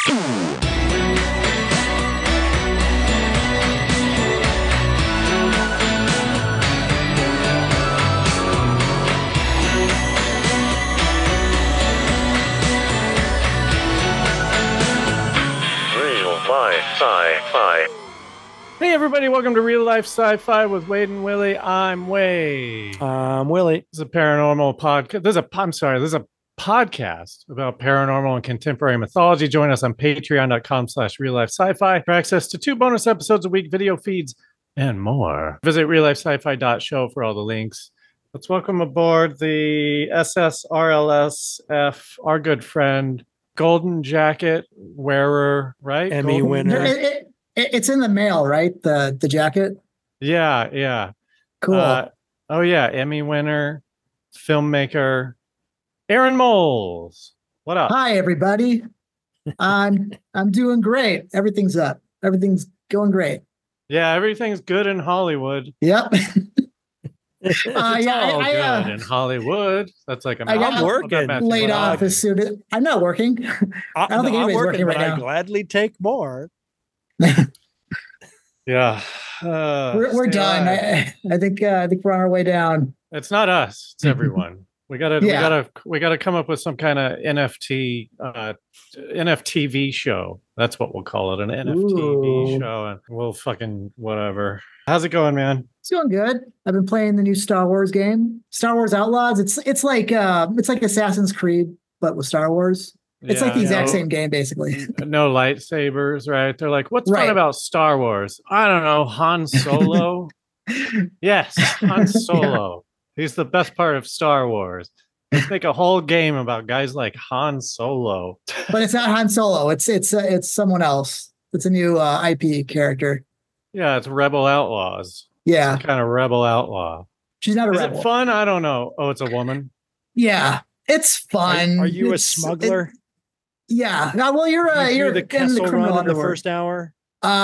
Sci-Fi. Hey everybody, welcome to Real Life Sci-Fi with Wade and Willie. I'm Wade. I'm Willie. This is a paranormal podcast. This is a podcast about paranormal and contemporary mythology. Join us on patreon.com/Real Life Sci-Fi for access to 2 bonus episodes a week, video feeds, and more. Visit reallifesci-fi.show for all the links. Let's welcome aboard the SSRLSF, our good friend, Golden Jacket wearer, right? Emmy winner. It's in the mail, right? The jacket. Yeah. Cool. Emmy winner, filmmaker, Aaron Moles. What up? Hi, everybody. I'm doing great. Everything's up. Everything's going great. Yeah, everything's good in Hollywood. Yep. It's all good in Hollywood. That's like I'm working. Laid off as soon as I'm not working. I don't think anybody's working right now. I gladly take more. Yeah, we're done. I think we're on our way down. It's not us. It's everyone. We gotta come up with some kind of NFTV show. That's what we'll call it, an NFTV show, and we'll fucking whatever. How's it going, man? It's going good. I've been playing the new Star Wars game, Star Wars Outlaws. It's like Assassin's Creed, but with Star Wars. It's like the exact same game, basically. No lightsabers, right? They're like, what's fun about Star Wars? I don't know, Han Solo. Yes, Han Solo. Yeah. He's the best part of Star Wars. Let's make a whole game about guys like Han Solo. But it's not Han Solo. It's someone else. It's a new IP character. Yeah, it's Rebel Outlaws. Yeah, some kind of rebel outlaw. She's not a rebel. Is it fun? I don't know. Oh, it's a woman. Yeah, it's fun. Are you a smuggler? Yeah. Well, you're the Kessel Run in the first hour.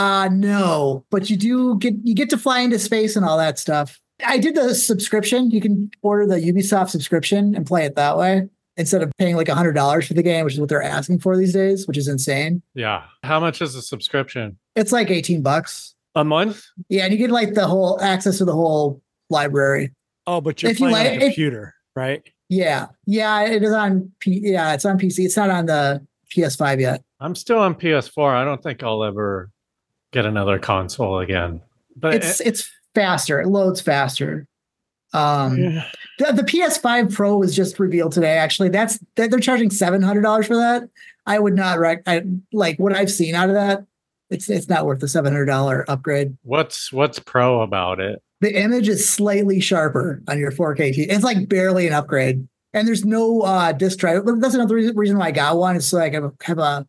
No, but you get to fly into space and all that stuff. I did the subscription. You can order the Ubisoft subscription and play it that way instead of paying like $100 for the game, which is what they're asking for these days, which is insane. Yeah. How much is the subscription? It's like $18 a month. Yeah, and you get like the whole access to the whole library. Oh, but you're playing on a computer, right? Yeah. It is on. It's on PC. It's not on the PS5 yet. I'm still on PS4. I don't think I'll ever get another console again. But it's faster. It loads faster. The PS5 Pro was just revealed today. Actually, they're charging $700 for that. I would not like what I've seen out of that. It's not worth the $700 upgrade. What's pro about it? The image is slightly sharper on your 4K TV. It's like barely an upgrade. And there's no disc drive. That's another reason why I got one is so I can have a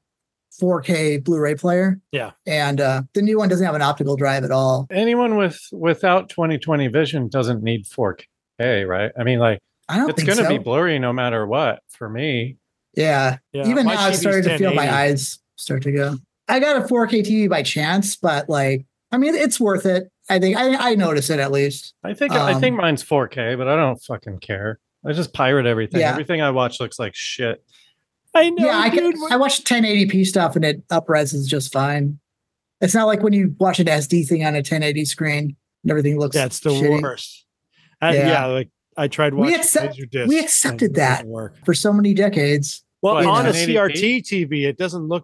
4K Blu-ray player. Yeah. And the new one doesn't have an optical drive at all. Anyone without 20/20 vision doesn't need 4K, right? I mean, like, it's going to be blurry no matter what for me. Yeah. Even now, I'm starting to feel my eyes start to go. I got a 4K TV by chance, but like, I mean, it's worth it. I think I notice it at least. I think mine's 4K, but I don't fucking care. I just pirate everything. Yeah. Everything I watch looks like shit. I know. Yeah, I watch 1080p stuff and it upreses just fine. It's not like when you watch an SD thing on a 1080 screen and everything looks. That's the shitty. worst. Like I tried watching Laserdisc. We accepted that for so many decades. Well, on a CRT TV, it doesn't look.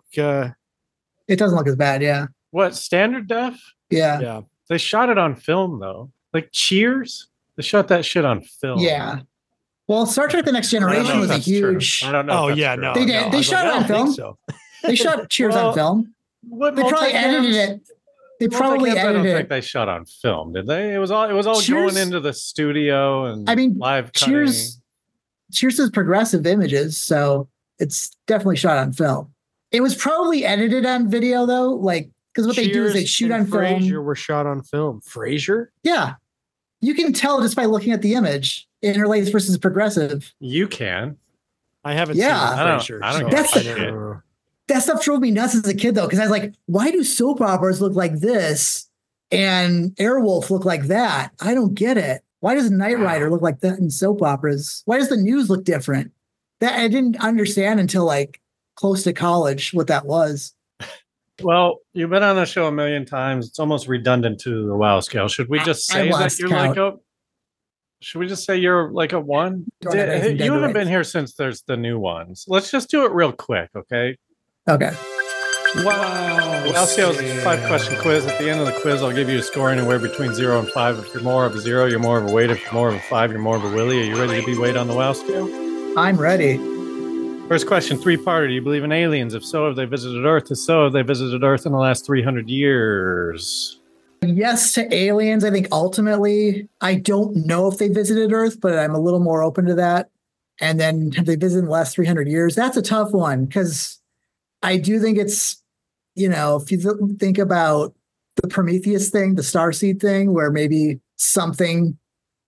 It doesn't look as bad. Yeah. What, standard def? Yeah. They shot it on film though. Like Cheers, they shot that shit on film. Yeah. Well, Star Trek: The Next Generation was a huge. True. I don't know. Oh yeah, no, they did. They shot it on film. So. They shot Cheers on film. They probably edited it. I don't think they shot on film, did they? It was all Cheers, going into the studio and live cutting. Cheers is progressive images, so it's definitely shot on film. It was probably edited on video though, like because what they do is they shoot on film. Frasier were shot on film. Frasier? Yeah. You can tell just by looking at the image. Interlace versus progressive. You can. I haven't seen Frasier. I don't that stuff drove me nuts as a kid though, because I was like, why do soap operas look like this and Airwolf look like that? I don't get it. Why does Knight Rider look like that in soap operas? Why does the news look different? That I didn't understand until like close to college what that was. Well, you've been on the show a million times. It's almost redundant to the WoW scale. Should we just say that you're count. Should we just say you're like a 1? You haven't been here since there's the new ones. Let's just do it real quick, okay? Okay. Wow. WoW scale is a 5-question quiz. At the end of the quiz, I'll give you a score anywhere between 0 and 5. If you're more of a 0, you're more of a Wade. If you're more of a 5, you're more of a Willie. Are you ready to be Wade on the WoW scale? I'm ready. First question, 3-parter. Do you believe in aliens? If so, have they visited Earth? If so, have they visited Earth in the last 300 years? Yes to aliens. I think ultimately, I don't know if they visited Earth, but I'm a little more open to that. And then have they visited in the last 300 years? That's a tough one because I do think it's, if you think about the Prometheus thing, the starseed thing, where maybe something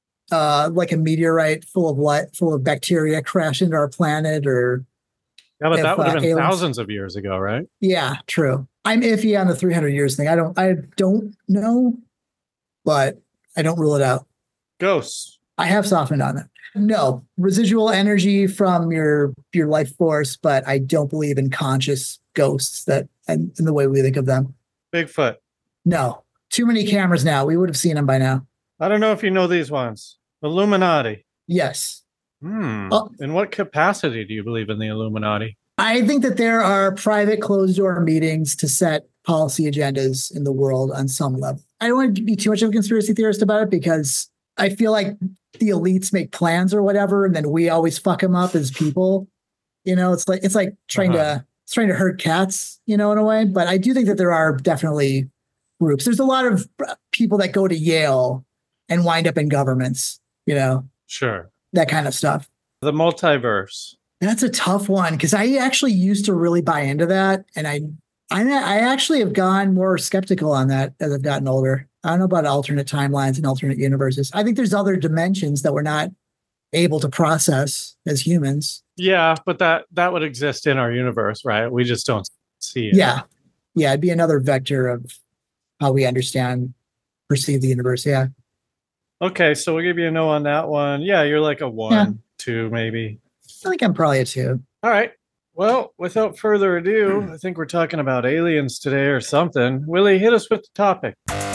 like a meteorite full of bacteria crashed into our planet, or but that would have been thousands of years ago, right? Yeah, true. I'm iffy on the 300 years thing. I don't know, but I don't rule it out. Ghosts. I have softened on it. No, residual energy from your life force, but I don't believe in conscious ghosts in the way we think of them. Bigfoot. No, too many cameras now. We would have seen them by now. I don't know if you know these ones. Illuminati. Yes. In what capacity do you believe in the Illuminati? I think that there are private closed-door meetings to set policy agendas in the world on some level. I don't want to be too much of a conspiracy theorist about it because I feel like the elites make plans or whatever, and then we always fuck them up as people. It's like trying to herd cats, in a way. But I do think that there are definitely groups. There's a lot of people that go to Yale and wind up in governments, Sure. That kind of stuff. The multiverse. That's a tough one because I actually used to really buy into that. And I actually have gone more skeptical on that as I've gotten older. I don't know about alternate timelines and alternate universes. I think there's other dimensions that we're not able to process as humans. Yeah, but that would exist in our universe, right? We just don't see it. Yeah. Yeah, it'd be another vector of how we perceive the universe. Yeah. Okay, so we'll give you a no on that one. Yeah, you're like a 1, 2, maybe. I think I'm probably a 2. All right. Well, without further ado, I think we're talking about aliens today or something. Willie, hit us with the topic.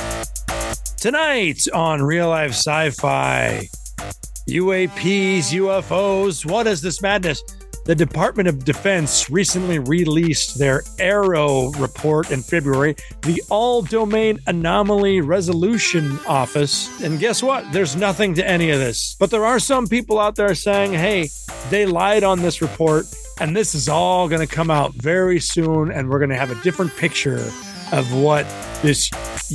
Tonight on Real Life Sci-Fi, UAPs, UFOs, what is this madness? The Department of Defense recently released their AARO report in February, the All-Domain Anomaly Resolution Office. And guess what? There's nothing to any of this. But there are some people out there saying, hey, they lied on this report, and this is all going to come out very soon, and we're going to have a different picture of what this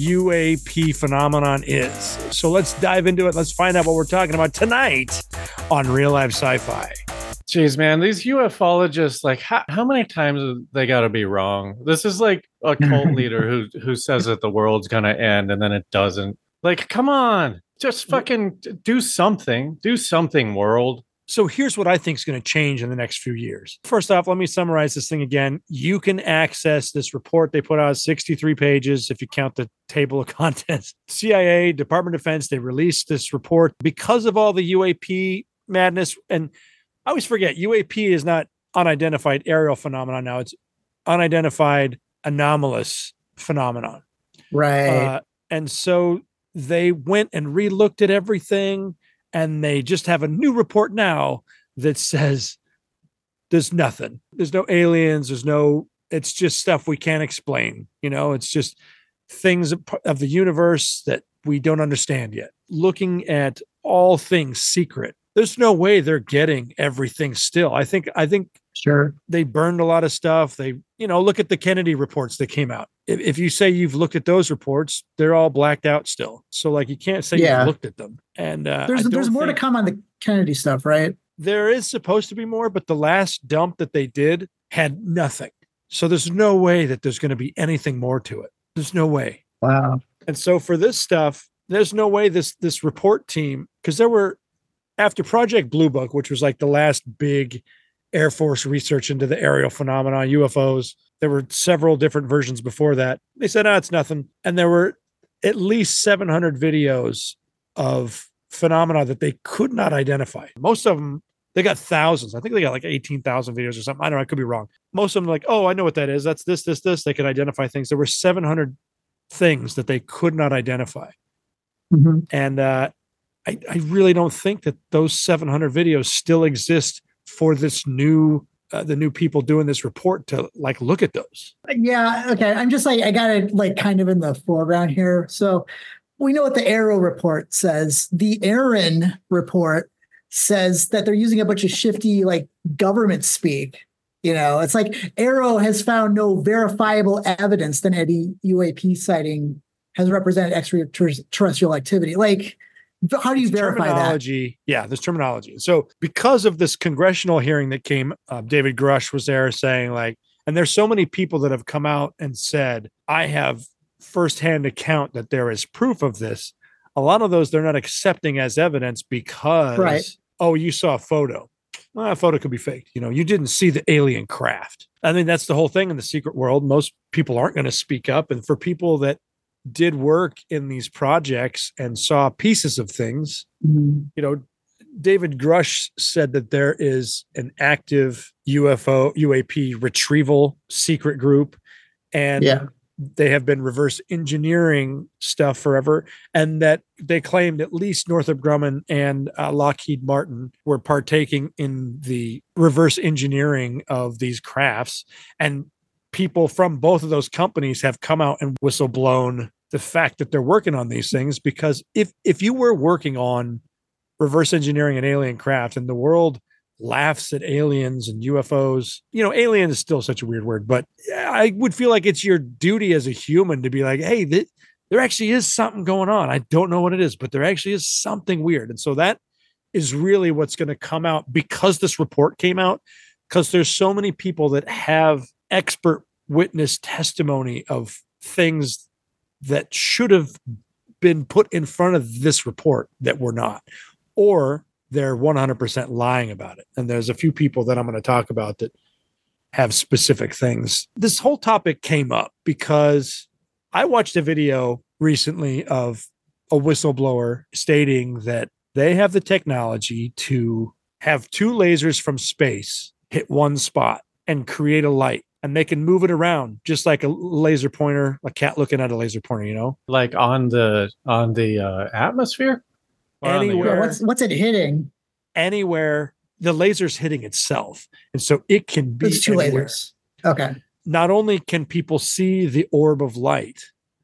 UAP phenomenon is. So let's dive into it. Let's find out what we're talking about tonight on Real Life Sci-Fi. Jeez, man, these ufologists, like, how many times have they got to be wrong? This is like a cult leader who says that the world's going to end and then it doesn't. Like, come on, just fucking do something. Do something, world. So here's what I think is going to change in the next few years. First off, let me summarize this thing again. You can access this report. They put out 63 pages if you count the table of contents. CIA, Department of Defense, they released this report because of all the UAP madness. And I always forget, UAP is not unidentified aerial phenomenon now. It's unidentified anomalous phenomenon. Right. And so they went and re-looked at everything, and they just have a new report now that says there's nothing. There's no aliens. It's just stuff we can't explain. It's just things of the universe that we don't understand yet. Looking at all things secret. There's no way they're getting everything still. I think sure they burned a lot of stuff. They, look at the Kennedy reports that came out. If you say you've looked at those reports, they're all blacked out still. So like, you can't say you've looked at them. And there's more to come on the Kennedy stuff, right? There is supposed to be more, but the last dump that they did had nothing. So there's no way that there's going to be anything more to it. There's no way. Wow. And so for this stuff, there's no way this report team, because there were, after Project Blue Book, which was like the last big Air Force research into the aerial phenomena, UFOs, there were several different versions before that. They said, it's nothing. And there were at least 700 videos of phenomena that they could not identify. Most of them They got thousands. I think they got like 18,000 videos or something. I don't know. I could be wrong. Most of them are like, oh, I know what that is. That's this. They could identify things. There were 700 things that they could not identify. Mm-hmm. And I really don't think that those 700 videos still exist for this new the new people doing this report to like look at those. Yeah. Okay. I'm just like, I got it like kind of in the foreground here. So we know what the Arrow report says. The Aaron report says that they're using a bunch of shifty like government speak. You know, it's like Arrow has found no verifiable evidence that any UAP sighting has represented extraterrestrial activity. Like, how do you verify that? Yeah, there's terminology. So because of this congressional hearing that came up, David Grush was there saying like, and there's so many people that have come out and said, I have firsthand account that there is proof of this. A lot of those they're not accepting as evidence because, oh, you saw a photo. Well, a photo could be faked. You know, you didn't see the alien craft. I mean, that's the whole thing in the secret world. Most people aren't going to speak up. And for people that did work in these projects and saw pieces of things, you know, David Grush said that there is an active UAP retrieval secret group, and they have been reverse engineering stuff forever. And that they claimed at least Northrop Grumman and Lockheed Martin were partaking in the reverse engineering of these crafts. And people from both of those companies have come out and whistleblown the fact that they're working on these things, because if you were working on reverse engineering an alien craft and the world laughs at aliens and UFOs, you know, alien is still such a weird word, but I would feel like it's your duty as a human to be like, hey, there actually is something going on. I don't know what it is, but there actually is something weird. And so that is really what's going to come out because this report came out, because there's so many people that have expert witness testimony of things that should have been put in front of this report that were not, or they're 100% lying about it. And there's a few people that I'm going to talk about that have specific things. This whole topic came up because I watched a video recently of a whistleblower stating that they have the technology to have two lasers from space hit one spot and create a light. And they can move it around just like a laser pointer, a cat looking at a laser pointer, you know, like on the atmosphere. Anywhere. What's it hitting? Anywhere the laser's hitting itself, and so it can be two anywhere. Lasers. Okay. Not only can people see the orb of light,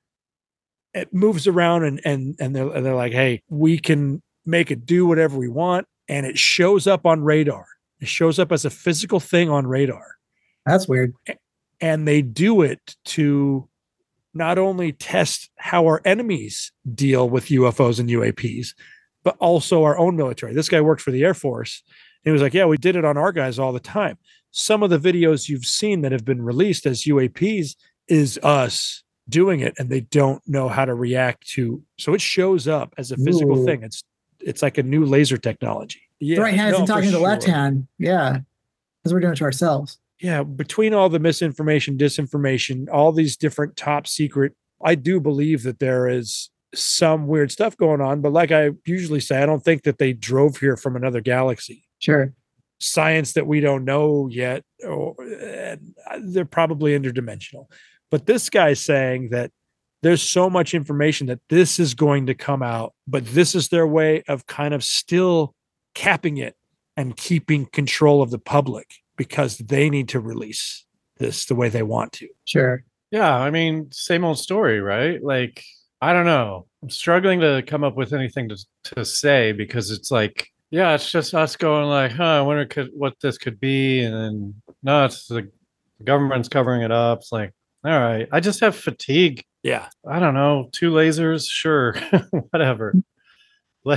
it moves around, and they're like, hey, we can make it do whatever we want, and it shows up on radar. It shows up as a physical thing on radar. That's weird. And they do it to not only test how our enemies deal with UFOs and UAPs, but also our own military. This guy worked for the Air Force. And he was like, yeah, we did it on our guys all the time. Some of the videos you've seen that have been released as UAPs is us doing it, and they don't know how to react to. So it shows up as a physical thing. It's like a new laser technology. Yeah, the right hand isn't talking to the left hand. Yeah, because we're doing it to ourselves. Yeah, between all the misinformation, disinformation, all these different top secret, I do believe that there is some weird stuff going on. But like I usually say, I don't think that they drove here from another galaxy. Sure. Science that we don't know yet, they're probably interdimensional. But this guy's saying that there's so much information that this is going to come out, but this is their way of kind of still capping it and keeping control of the public, because they need to release this the way they want to. Sure. Yeah. I mean, same old story, right? Like, I don't know. I'm struggling to come up with anything to say, because it's like, yeah, it's just us going like, I wonder what this could be. And then, no, it's the government's covering it up. It's like, all right, I just have fatigue. Yeah. I don't know. 2 lasers. Sure. Whatever. Like,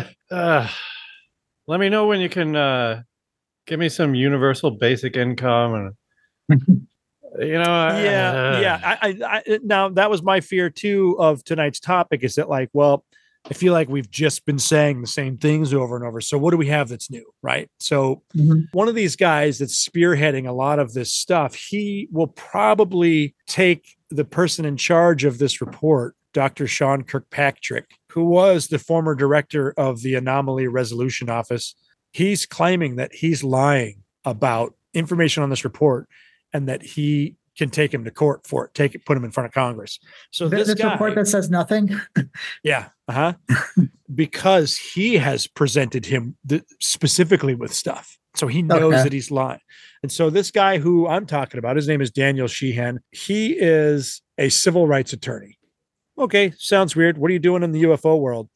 let me know when you can, give me some universal basic income, and I now that was my fear too of tonight's topic, is that like, well, I feel like we've just been saying the same things over and over. So what do we have that's new, right? So one of these guys that's spearheading a lot of this stuff, he will probably take the person in charge of this report, Dr. Sean Kirkpatrick, who was the former director of the Anomaly Resolution Office. He's claiming that he's lying about information on this report and that he can take him to court for it, put him in front of Congress. So this guy, report that says nothing. Yeah. Because he has presented him specifically with stuff. So he knows that he's lying. And so this guy who I'm talking about, his name is Daniel Sheehan. He is a civil rights attorney. Okay. Sounds weird. What are you doing in the UFO world?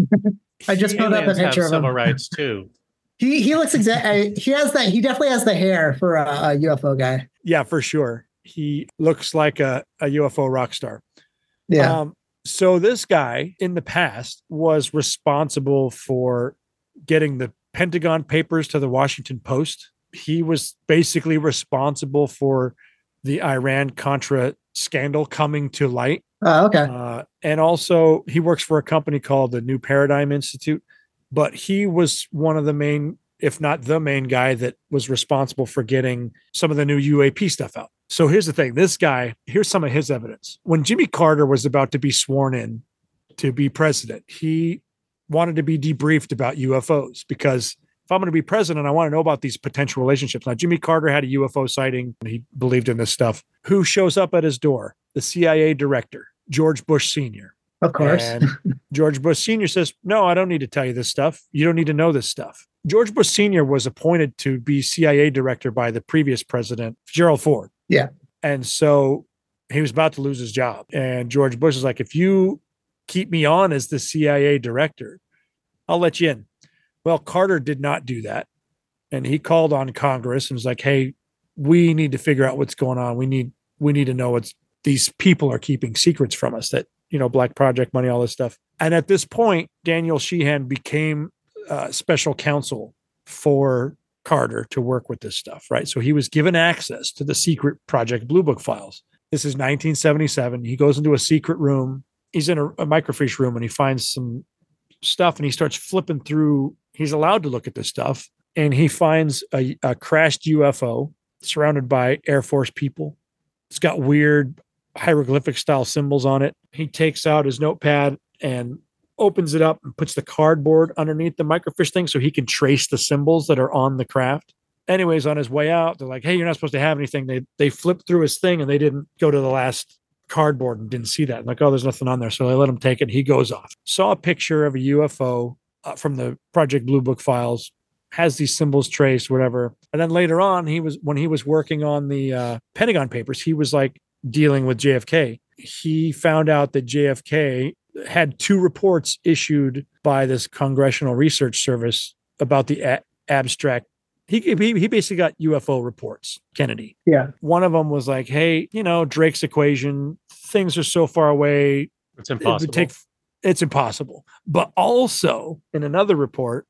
I just put up a picture of him. Civil rights too. He looks exactly. He definitely has the hair for a UFO guy. Yeah, for sure. He looks like a UFO rock star. Yeah. So this guy in the past was responsible for getting the Pentagon Papers to the Washington Post. He was basically responsible for the Iran-Contra scandal coming to light. Oh, okay. And also he works for a company called the New Paradigm Institute, but he was one of the main, if not the main guy that was responsible for getting some of the new UAP stuff out. So here's the thing. This guy, here's some of his evidence. When Jimmy Carter was about to be sworn in to be president, he wanted to be debriefed about UFOs because if I'm going to be president, I want to know about these potential relationships. Now, Jimmy Carter had a UFO sighting and he believed in this stuff. Who shows up at his door? The CIA director, George Bush Sr. Of course. And George Bush Sr. says, no, I don't need to tell you this stuff. You don't need to know this stuff. George Bush Sr. was appointed to be CIA director by the previous president, Gerald Ford. Yeah. And so he was about to lose his job. And George Bush is like, if you keep me on as the CIA director, I'll let you in. Well, Carter did not do that. And he called on Congress and was like, hey, we need to figure out what's going on. We need to know what these people are keeping secrets from us, that, Black Project money, all this stuff. And at this point, Daniel Sheehan became special counsel for Carter to work with this stuff, right? So he was given access to the secret Project Blue Book files. This is 1977. He goes into a secret room. He's in a microfiche room and he finds some stuff and he starts flipping through. He's allowed to look at this stuff and he finds a crashed UFO surrounded by Air Force people. It's got weird hieroglyphic style symbols on it. He takes out his notepad and opens it up and puts the cardboard underneath the microfiche thing so he can trace the symbols that are on the craft. Anyways, on his way out, they're like, hey, you're not supposed to have anything. They flipped through his thing and they didn't go to the last cardboard and didn't see that. I'm like, oh, there's nothing on there. So they let him take it. He goes off. Saw a picture of a UFO from the Project Blue Book files, has these symbols traced, whatever. And then later on, when he was working on the Pentagon Papers, he was like dealing with JFK. He found out that JFK had 2 reports issued by this Congressional Research Service about the abstract. He basically got UFO reports, Kennedy. Yeah. One of them was like, hey, Drake's equation, things are so far away. It's impossible. It's impossible. But also in another report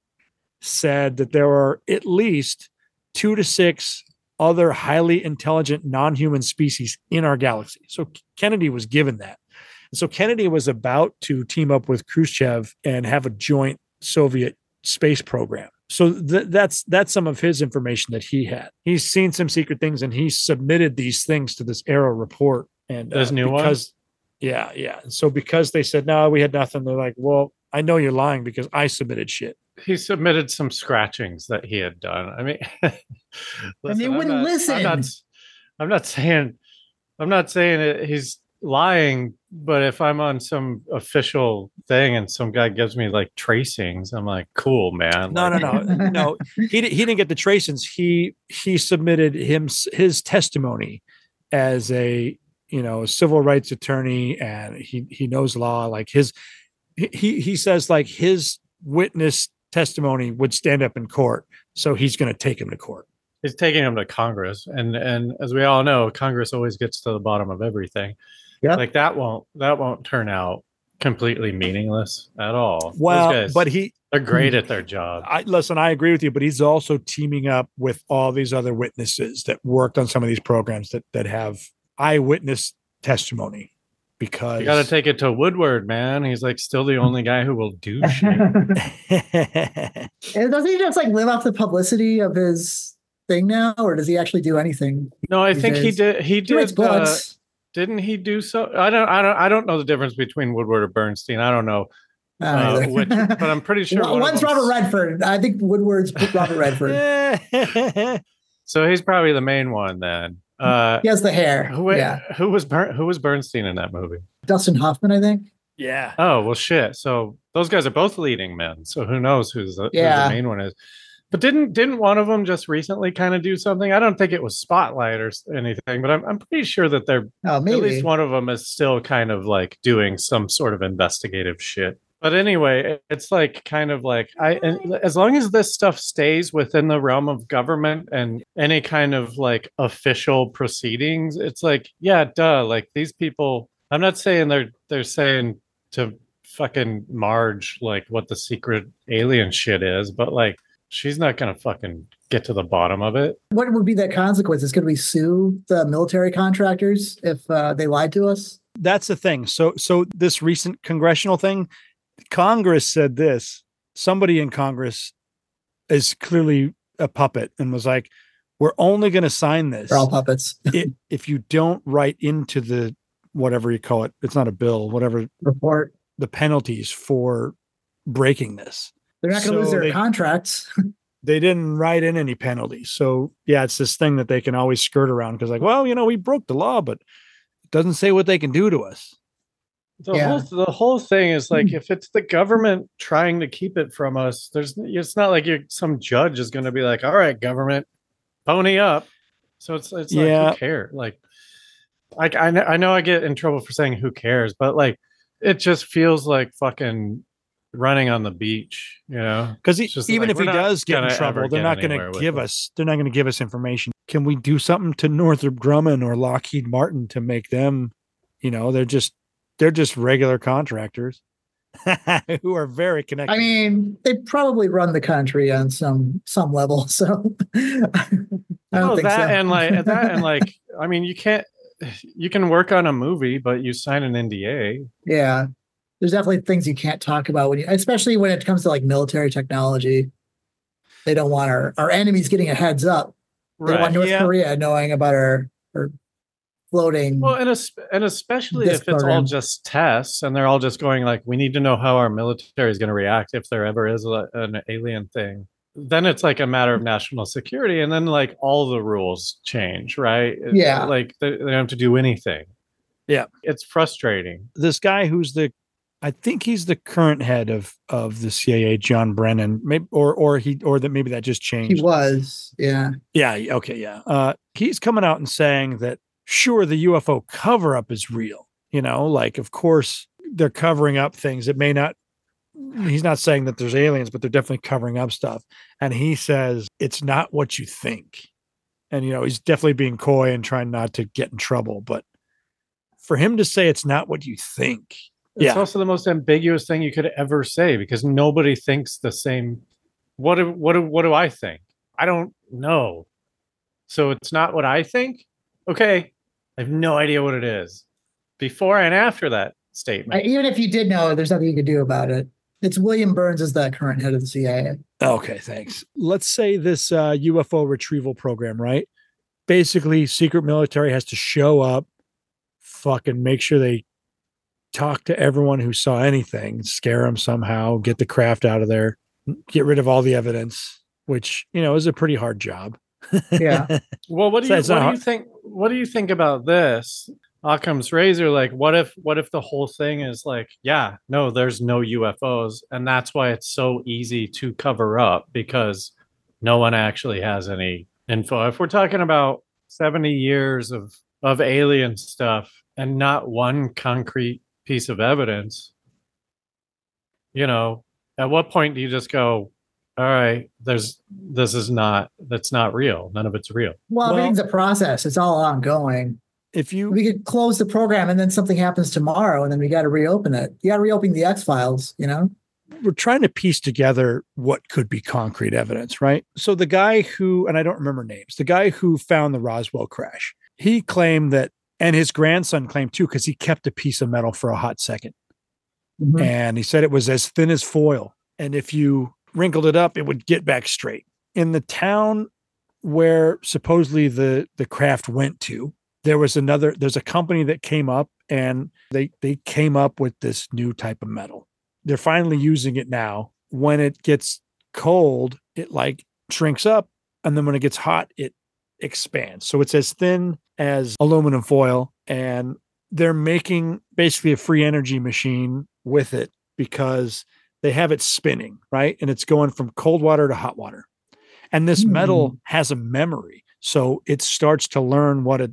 said that there are at least 2 to 6 other highly intelligent non-human species in our galaxy. So Kennedy was given that. So Kennedy was about to team up with Khrushchev and have a joint Soviet space program. So that's some of his information that he had. He's seen some secret things and he submitted these things to this Arrow report. And this new one? Yeah. So because they said, no, we had nothing. They're like, well, I know you're lying because I submitted shit. He submitted some scratchings that he had done. I mean, listen, and they wouldn't listen. I'm not saying he's lying, but if I'm on some official thing and some guy gives me like tracings, I'm like, cool, man. No. He didn't get the tracings. He submitted his testimony as a civil rights attorney, and he knows law. Like he says like his witness testimony would stand up in court, so he's going to take him to court. He's taking him to Congress, and as we all know, Congress always gets to the bottom of everything. Yeah, like that won't turn out completely meaningless at all. Well, but they're great at their job. I agree with you, but he's also teaming up with all these other witnesses that worked on some of these programs that have eyewitness testimony. Because you got to take it to Woodward, man. He's like still the only guy who will do shit. And doesn't he just like live off the publicity of his thing now, or does he actually do anything? No, I think he did. He writes books. Didn't he do so? I don't know the difference between Woodward or Bernstein. I don't know. But I'm pretty sure one's Robert Redford. I think Woodward's Robert Redford. So he's probably the main one then. He has the hair. Who was Bernstein in that movie? Dustin Hoffman, I think. Yeah. Oh well, shit. So those guys are both leading men. So who knows who the main one is? But didn't one of them just recently kind of do something? I don't think it was Spotlight or anything, but I'm pretty sure that at least one of them is still kind of like doing some sort of investigative shit. But anyway, it's like kind of like as long as this stuff stays within the realm of government and any kind of like official proceedings, it's like, yeah, duh. Like these people, I'm not saying they're saying to fucking Marge like what the secret alien shit is, but like she's not gonna fucking get to the bottom of it. What would be the consequences? Could we sue the military contractors if they lied to us? That's the thing. So this recent congressional thing, Congress said this. Somebody in Congress is clearly a puppet and was like, we're only going to sign this. They're all puppets. If you don't write into the, whatever you call it, it's not a bill, whatever. Report. The penalties for breaking this. They're not going to lose their contracts. They didn't write in any penalties. So yeah, it's this thing that they can always skirt around because like, well, we broke the law, but it doesn't say what they can do to us. The whole thing is like, if it's the government trying to keep it from us, it's not like some judge is going to be like, all right, government, pony up. So it's like, who cares? Like I know I get in trouble for saying who cares, but like, it just feels like fucking running on the beach, because even if he does get in trouble, they're not going to give us information. Can we do something to Northrop Grumman or Lockheed Martin to make them, they're just regular contractors who are very connected. I mean, they probably run the country on some level. So I don't think so. And like, I mean, you can work on a movie, but you sign an NDA. Yeah. There's definitely things you can't talk about especially when it comes to like military technology. They don't want our enemies getting a heads up. They want North Korea knowing about our floating. Well, and especially if it's all just tests and they're all just going like, we need to know how our military is going to react if there ever is an alien thing. Then it's like a matter of national security, and then like all the rules change, right? Yeah, like they don't have to do anything. Yeah, it's frustrating. This guy who's I think he's the current head of the CIA, John Brennan, maybe, maybe that just changed. He was, yeah. Yeah. Okay. Yeah. He's coming out and saying that, sure, the UFO cover up is real. Like, of course, they're covering up things. It may not, he's not saying that there's aliens, but they're definitely covering up stuff. And he says, it's not what you think. And, he's definitely being coy and trying not to get in trouble. But for him to say it's not what you think, it's also the most ambiguous thing you could ever say because nobody thinks the same. What do I think? I don't know. So it's not what I think? Okay. I have no idea what it is. Before and after that statement. Even if you did know, there's nothing you could do about it. It's William Burns is the current head of the CIA. Okay, thanks. Let's say this UFO retrieval program, right? Basically, secret military has to show up, fucking make sure they talk to everyone who saw anything, scare them somehow, get the craft out of there, get rid of all the evidence, which, is a pretty hard job. Yeah. Well, what do you think? What do you think about this? Occam's razor, like what if the whole thing is like, yeah, no, there's no UFOs, and that's why it's so easy to cover up because no one actually has any info. If we're talking about 70 years of alien stuff and not one concrete piece of evidence, at what point do you just go, all right, that's not real. None of it's real. Well, everything's a process. It's all ongoing. We could close the program and then something happens tomorrow and then we got to reopen it. You got to reopen the X-Files, We're trying to piece together what could be concrete evidence, right? So the guy who, and I don't remember names, the guy who found the Roswell crash, he claimed that, and his grandson claimed too, because he kept a piece of metal for a hot second. Mm-hmm. And he said it was as thin as foil. And if you wrinkled it up, it would get back straight. In the town where supposedly the craft went to, there's a company that came up and they came up with this new type of metal. they're finally using it now. When it gets cold, it like shrinks up. And then when it gets hot, it expands. So it's as thin as aluminum foil. And they're making basically a free energy machine with it because they have it spinning, right? And it's going from cold water to hot water. And this metal has a memory. So it starts to learn what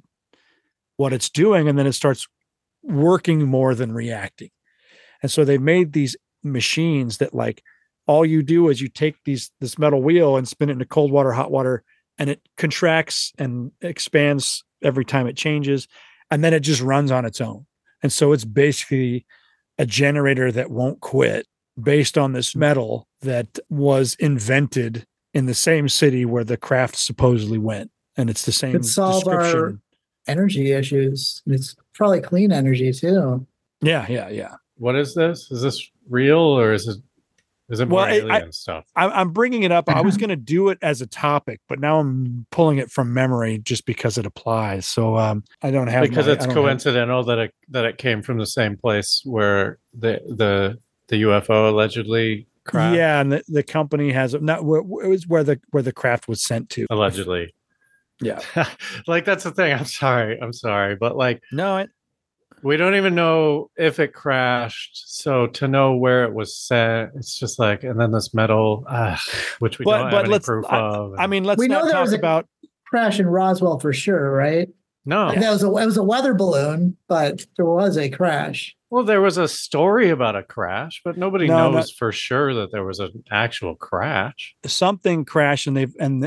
it's doing, and then it starts working more than reacting. And so they made these machines that like all you do is you take this metal wheel and spin it into cold water, hot water, and it contracts and expands every time it changes. And then it just runs on its own. And so it's basically a generator that won't quit based on this metal that was invented in the same city where the craft supposedly went. And it's the same Could solve description. our energy issues. It's probably clean energy too. Yeah. What is this? Is this real or is it more Well, alien stuff? I'm bringing it up. I was going to do it as a topic, but now I'm pulling it from memory just because it applies. So I don't have Because it's coincidental that it came from the same place where the UFO allegedly crashed. Yeah, and the company has it was where the craft was sent to Allegedly. Yeah. Like that's the thing. I'm sorry, but like no, we don't even know if it crashed. So to know where it was sent, it's just like, and then this metal, which we don't have any proof of. I mean, let's we know not there talk was about crash in Roswell for sure, right? No, Like, it was a weather balloon, but there was a crash. Well, there was a story about a crash, but nobody knows for sure that there was an actual crash. Something crashed, and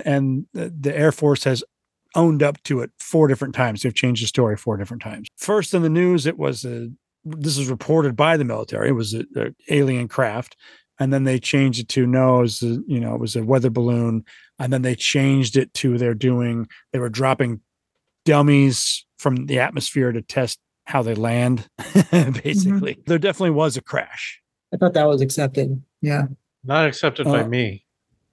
the Air Force has owned up to it 4 different times. They've changed the story 4 different times. First in the news, this is reported by the military. It was an alien craft. And then they changed it to, no, it was a weather balloon. And then they changed it to they were dropping dummies from the atmosphere to test how they land, basically. There definitely was a crash. I thought that was accepted. Yeah. Not accepted by me.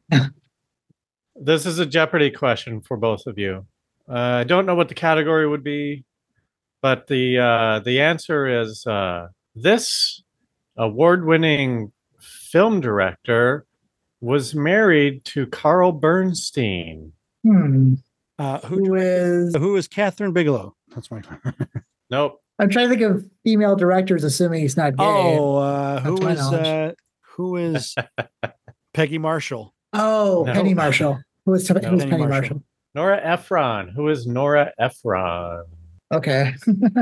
This is a Jeopardy question for both of you. I don't know what the category would be, but the answer is this award-winning film director was married to Carl Bernstein. Who is Catherine Bigelow? That's my Nope. I'm trying to think of female directors, assuming he's not gay. Oh, who is Peggy Marshall? Oh, no. Penny Marshall. Who is Penny Marshall? Nora Ephron. Who is Nora Ephron? Okay.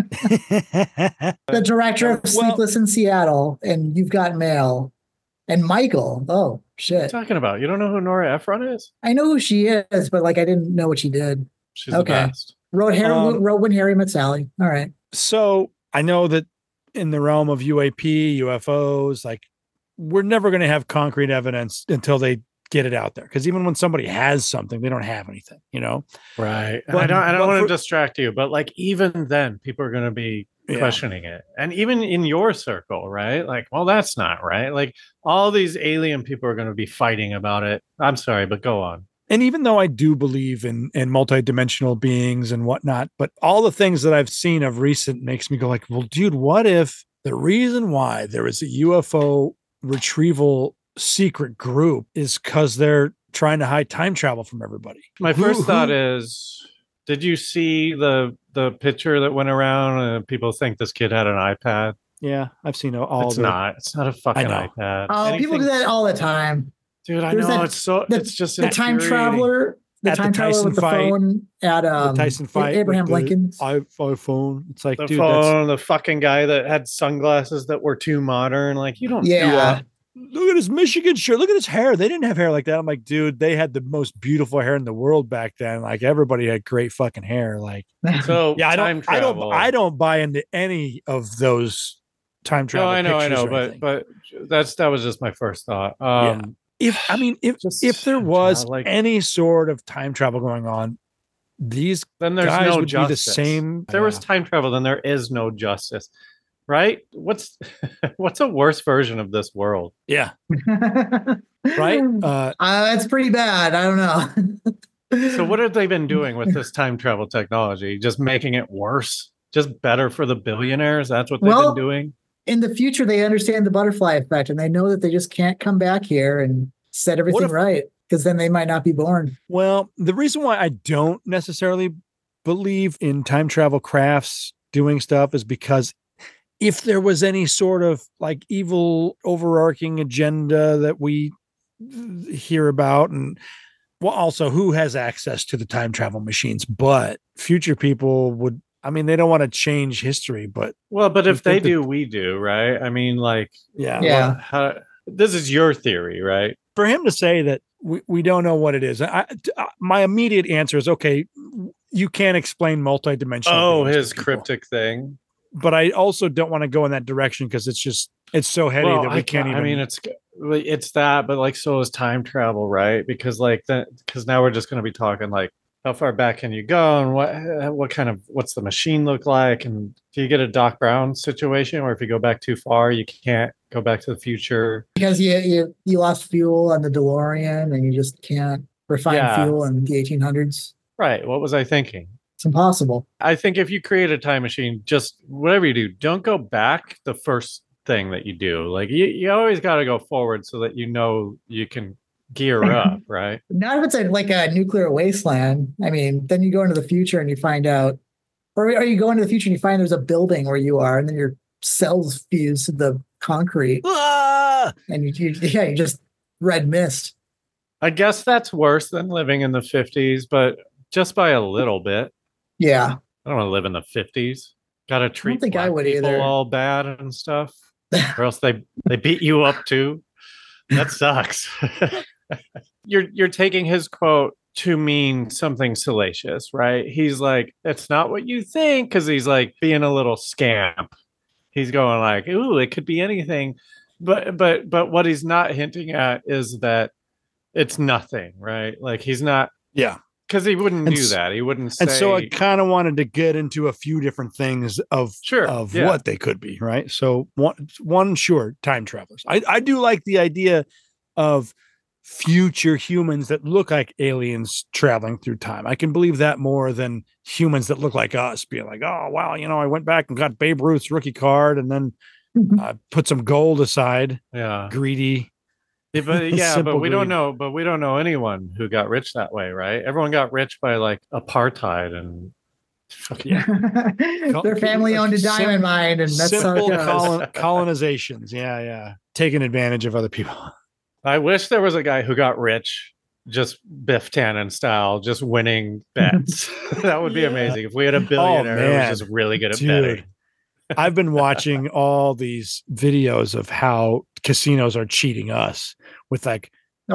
The director of Sleepless in Seattle and You've Got Mail. And Michael. Oh, shit. What are you talking about? You don't know who Nora Ephron is? I know who she is, but like I didn't know what she did. She's the best. Wrote When Harry Met Sally. All right. So I know that in the realm of UAP, UFOs, like we're never going to have concrete evidence until they get it out there. Because even when somebody has something, they don't have anything, Right. But, I don't want to distract you, but like even then, people are going to be questioning it. And even in your circle, right? Like, well, that's not right. Like all these alien people are going to be fighting about it. I'm sorry, but go on. And even though I do believe in multidimensional beings and whatnot, but all the things that I've seen of recent makes me go like, well, dude, what if the reason why there is a UFO retrieval secret group is because they're trying to hide time travel from everybody? My first thought is, did you see the picture that went around and people think this kid had an iPad? Yeah, I've seen all. It's not a fucking iPad. Oh, people do that all the time. Dude, I know it's just the time traveler. The time traveler with the phone at the Tyson fight, Abraham Lincoln's iPhone. It's like, the dude, phone, the fucking guy that had sunglasses that were too modern. Like you don't. Yeah. Look at his Michigan shirt. Look at his hair. They didn't have hair like that. I'm like, dude, they had the most beautiful hair in the world back then. Like everybody had great fucking hair. Like, so yeah, I don't buy into any of those time travel. No, I know, but that was just my first thought. If there was any sort of time travel going on, these guys would be the same. If there was time travel, then there is no justice. Right? What's a worse version of this world? Yeah. Right? It's pretty bad. I don't know. So what have they been doing with this time travel technology? Just making it worse? Just better for the billionaires? That's what they've been doing? in the future, they understand the butterfly effect and they know that they just can't come back here and set everything right, because then they might not be born. Well, the reason why I don't necessarily believe in time travel crafts doing stuff is because if there was any sort of like evil overarching agenda that we hear about, and well, also who has access to the time travel machines, but future people would, I mean, they don't want to change history, but if they do, we do, right? I mean, like, yeah. This is your theory, right? For him to say that we don't know what it is, my immediate answer is, okay, you can't explain multidimensional. Oh, his cryptic thing. But I also don't want to go in that direction because it's so heady that we can't even. I mean, it's that, but like, so is time travel, right? Because because now we're just going to be talking like, how far back can you go, and what's the machine look like, and do you get a Doc Brown situation, or if you go back too far, you can't go back to the future because you lost fuel on the DeLorean, and you just can't refine fuel in the 1800s. Right. What was I thinking? It's impossible. I think if you create a time machine, just whatever you do, don't go back the first thing that you do. Like you always got to go forward so that you can gear up, right? Not if it's like a nuclear wasteland. I mean, then you go into the future and you find out, or you go into the future and you find there's a building where you are, and then your cells fuse to the concrete, and you just red mist. I guess that's worse than living in the 50s, but just by a little bit. Yeah. I don't want to live in the 50s. Got to treat I would people either. all bad and stuff, or else they beat you up too. That sucks. You're taking his quote to mean something salacious, right? He's like, it's not what you think, because he's like being a little scamp. He's going like, ooh, it could be anything. But what he's not hinting at is that it's nothing, right? Like he's not. Yeah. Because he wouldn't do that. He wouldn't say. And so I kind of wanted to get into a few different things of yeah. what they could be, right? So one, sure, time travelers. I do like the idea of future humans that look like aliens traveling through time. I can believe that more than humans that look like us being like, oh, wow, I went back and got Babe Ruth's rookie card and then put some gold aside. Yeah. Greedy. But we don't know. But we don't know anyone who got rich that way, right? Everyone got rich by like apartheid and their family owned a diamond mine, and that's simple colonizations. Yeah, taking advantage of other people. I wish there was a guy who got rich, just Biff Tannen style, just winning bets. That would be amazing if we had a billionaire who was just really good at betting. I've been watching all these videos of how casinos are cheating us with like,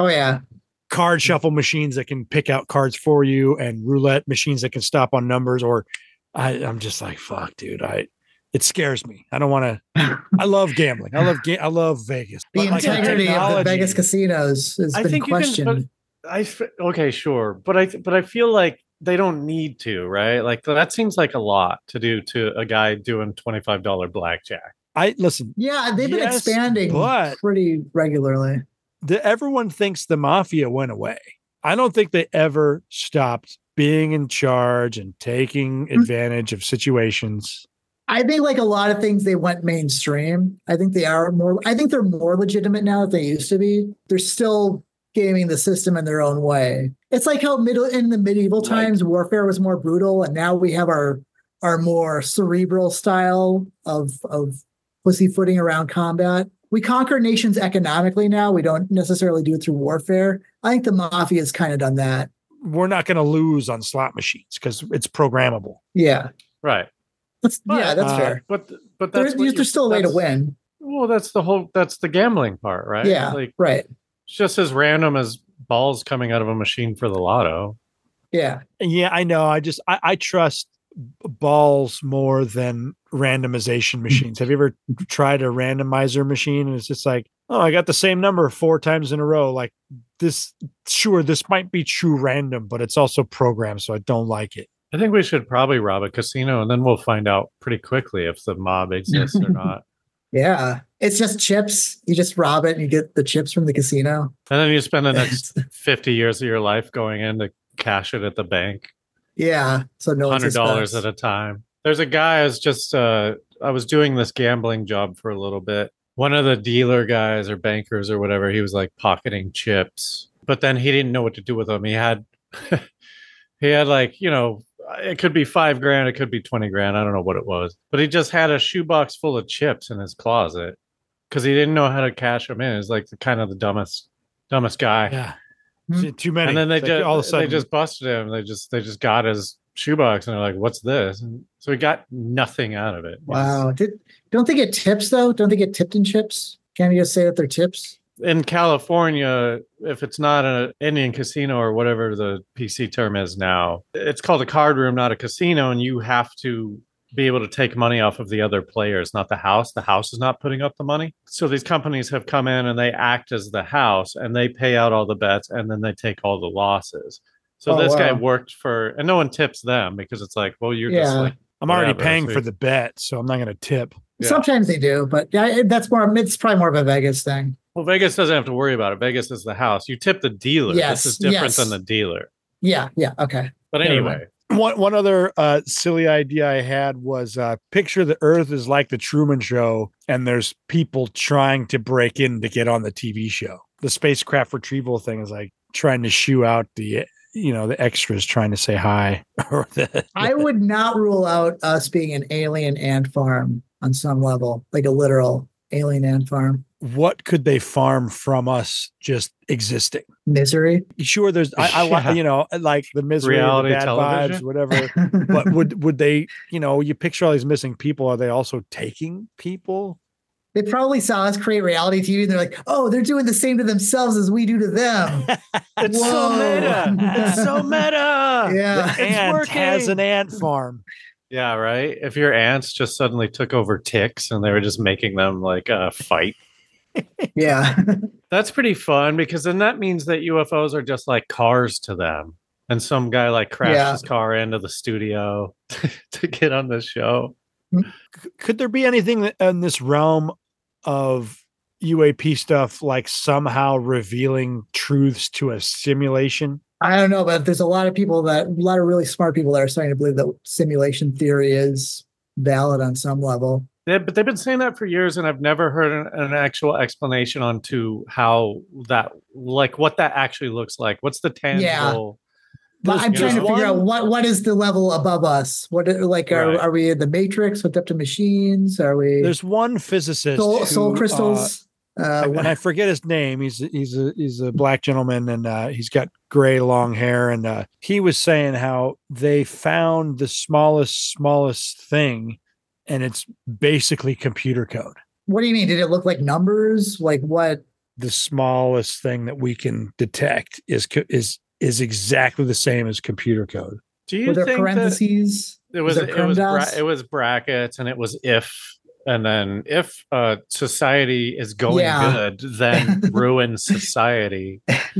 card shuffle machines that can pick out cards for you and roulette machines that can stop on numbers. Or I'm just like, fuck, dude. It scares me. I don't want to. I love gambling. I love Vegas. The integrity of the Vegas casinos has been questioned. Okay, sure, but I feel like they don't need to, right? Like that seems like a lot to do to a guy doing $25 blackjack. Listen. Yeah, they've been expanding pretty regularly. Everyone thinks the mafia went away. I don't think they ever stopped being in charge and taking advantage of situations. I think like a lot of things, they went mainstream. I think they're more legitimate now than they used to be. They're still gaming the system in their own way. It's like how in the medieval times, warfare was more brutal, and now we have our more cerebral style of pussyfooting around combat. We conquer nations economically now. We don't necessarily do it through warfare. I think the mafia has kind of done that. We're not going to lose on slot machines because it's programmable. Yeah. Right. That's fair. But there's still a way to win. Well, that's the gambling part, right? Yeah. Right. It's just as random as balls coming out of a machine for the lotto. Yeah. Yeah, I know. I trust balls more than randomization machines. Have you ever tried a randomizer machine and it's just like, oh, I got the same number 4 times in a row. Like this might be true random, but it's also programmed, so I don't like it. I think we should probably rob a casino, and then we'll find out pretty quickly if the mob exists or not. Yeah. It's just chips. You just rob it and you get the chips from the casino. And then you spend the next 50 years of your life going in to cash it at the bank. Yeah. So no $100 at a time. There's a guy who's just I was doing this gambling job for a little bit. One of the dealer guys or bankers or whatever, he was like pocketing chips, but then he didn't know what to do with them. He had he had like, it could be $5,000, it could be 20 grand. I don't know what it was, but he just had a shoebox full of chips in his closet because he didn't know how to cash them in. It's like the dumbest guy. Yeah. Too many. And then all of a sudden they just busted him. They just got his shoebox and they're like, "What's this?" And so he got nothing out of it. Wow. Don't they get tips though? Don't they get tipped in chips? Can't you just say that they're tips? In California, if it's not an Indian casino or whatever the PC term is now, it's called a card room, not a casino, and you have to be able to take money off of the other players, not the house. The house is not putting up the money. So these companies have come in and they act as the house and they pay out all the bets and then they take all the losses. So this guy worked for, and no one tips them because it's like, well, you're just like, I'm already paying for the bet, so I'm not going to tip. Yeah. Sometimes they do, but it's probably more of a Vegas thing. Well, Vegas doesn't have to worry about it. Vegas is the house. You tip the dealer. Yes, this is different than the dealer. Yeah. Okay. But anyway. One other silly idea I had was picture the Earth is like the Truman Show, and there's people trying to break in to get on the TV show. The spacecraft retrieval thing is like trying to shoo out the extras trying to say hi. I would not rule out us being an alien ant farm on some level, like a literal alien ant farm. What could they farm from us just existing? Misery. Sure, there's like the misery, reality, the bad television? vibes, whatever. But would they? You picture all these missing people. Are they also taking people? They probably saw us create reality TV and they're like, oh, they're doing the same to themselves as we do to them. It's so meta. It's so meta. Yeah. The ant has an ant farm. Yeah, right. If your ants just suddenly took over ticks and they were just making them like fight. Yeah. That's pretty fun because then that means that UFOs are just like cars to them. And some guy like crashed his car into the studio to get on the show. Could there be anything in this realm of UAP stuff like somehow revealing truths to a simulation? I don't know, but there's a lot of really smart people that are starting to believe that simulation theory is valid on some level. Yeah, but they've been saying that for years, and I've never heard an actual explanation onto how that, like, what that actually looks like. What's the tangible? But I'm trying to figure out what is the level above us. What are we in the Matrix hooked up to machines? Are we? There's one physicist, soul crystals. And I forget his name. He's a black gentleman, and he's got gray long hair. And he was saying how they found the smallest thing, and it's basically computer code. What do you mean? Did it look like numbers? Like what? The smallest thing that we can detect is exactly the same as computer code. Do you think parentheses? It was brackets, and it was if. And then if society is going good, then ruin society.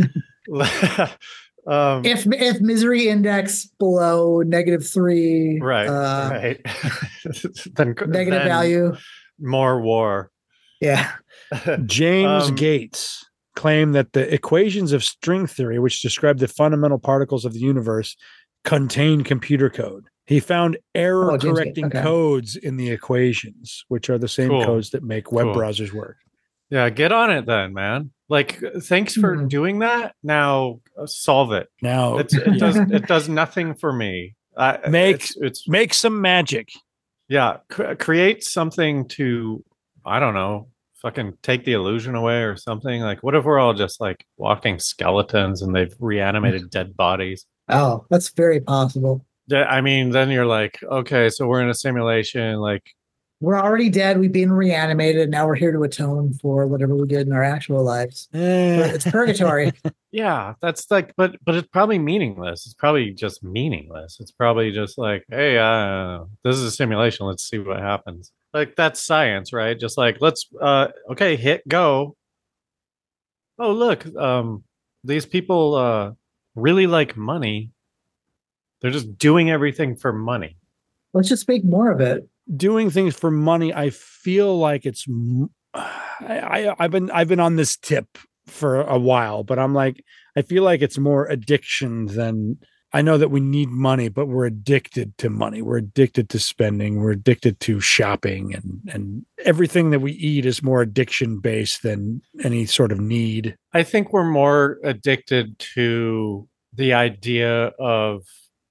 If misery index below -3, right. then negative value, more war. Yeah. James Gates claimed that the equations of string theory, which describe the fundamental particles of the universe, contain computer code. He found error-correcting codes in the equations, which are the same codes that make web browsers work. Yeah, get on it then, man. Like, thanks for doing that. Now, solve it. Now, it does nothing for me. Make some magic. Yeah, create something to, I don't know, fucking take the illusion away or something. Like, what if we're all just like walking skeletons and they've reanimated dead bodies? Oh, that's very possible. I mean, then you're like, okay, so we're in a simulation. Like, we're already dead. We've been reanimated. Now we're here to atone for whatever we did in our actual lives. It's purgatory. Yeah, that's like, but it's probably meaningless. It's probably just meaningless. It's probably just like, hey, this is a simulation. Let's see what happens. Like, that's science, right? Just like, let's, okay, hit go. Oh, look, these people really like money. They're just doing everything for money. Let's just make more of it. Doing things for money. I feel like it's. I've been on this tip for a while, but I'm like, I feel like it's more addiction than I know that we need money, but we're addicted to money. We're addicted to spending. We're addicted to shopping, and everything that we eat is more addiction based than any sort of need. I think we're more addicted to the idea of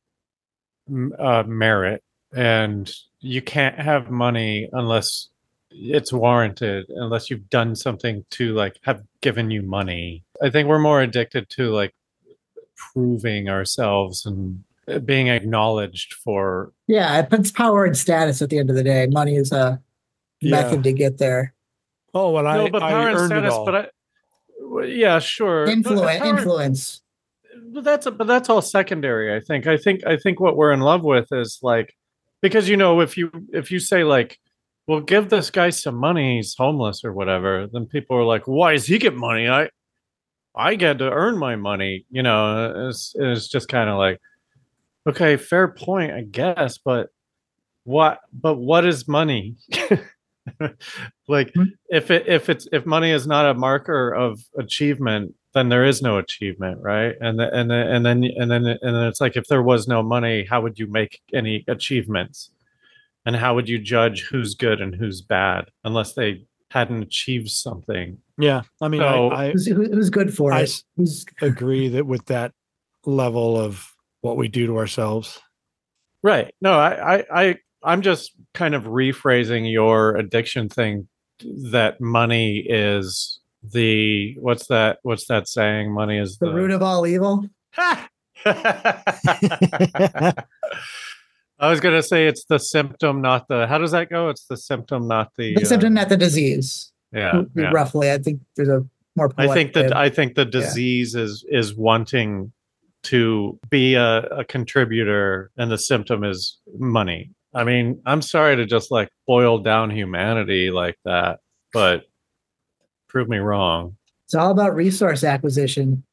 merit, and you can't have money unless it's warranted, unless you've done something to like have given you money. I think we're more addicted to like proving ourselves and being acknowledged for. Yeah, it's power and status at the end of the day. Money is a method to get there. Oh, well, No, but power and status, yeah, sure. Influence. But that's all secondary, I think. I think what we're in love with is like, because if you say like, well, give this guy some money, he's homeless or whatever, then people are like, why does he get money? I get to earn my money. It's just kind of like, okay, fair point, I guess, but what is money? Like, if money is not a marker of achievement, then there is no achievement, right? And then it's like, if there was no money, how would you make any achievements? And how would you judge who's good and who's bad unless they hadn't achieved something? Yeah, I mean, who's good for us? Who's agree that with that level of what we do to ourselves, right? No, I'm just kind of rephrasing your addiction thing. That money is the what's that saying? Money is the root of all evil. I was going to say it's the symptom, not the. How does that go? It's the symptom, not the. The symptom, not the disease. Yeah. Roughly, I think there's a more. I think the disease is wanting to be a contributor, and the symptom is money. I mean, I'm sorry to just like boil down humanity like that, but prove me wrong. It's all about resource acquisition.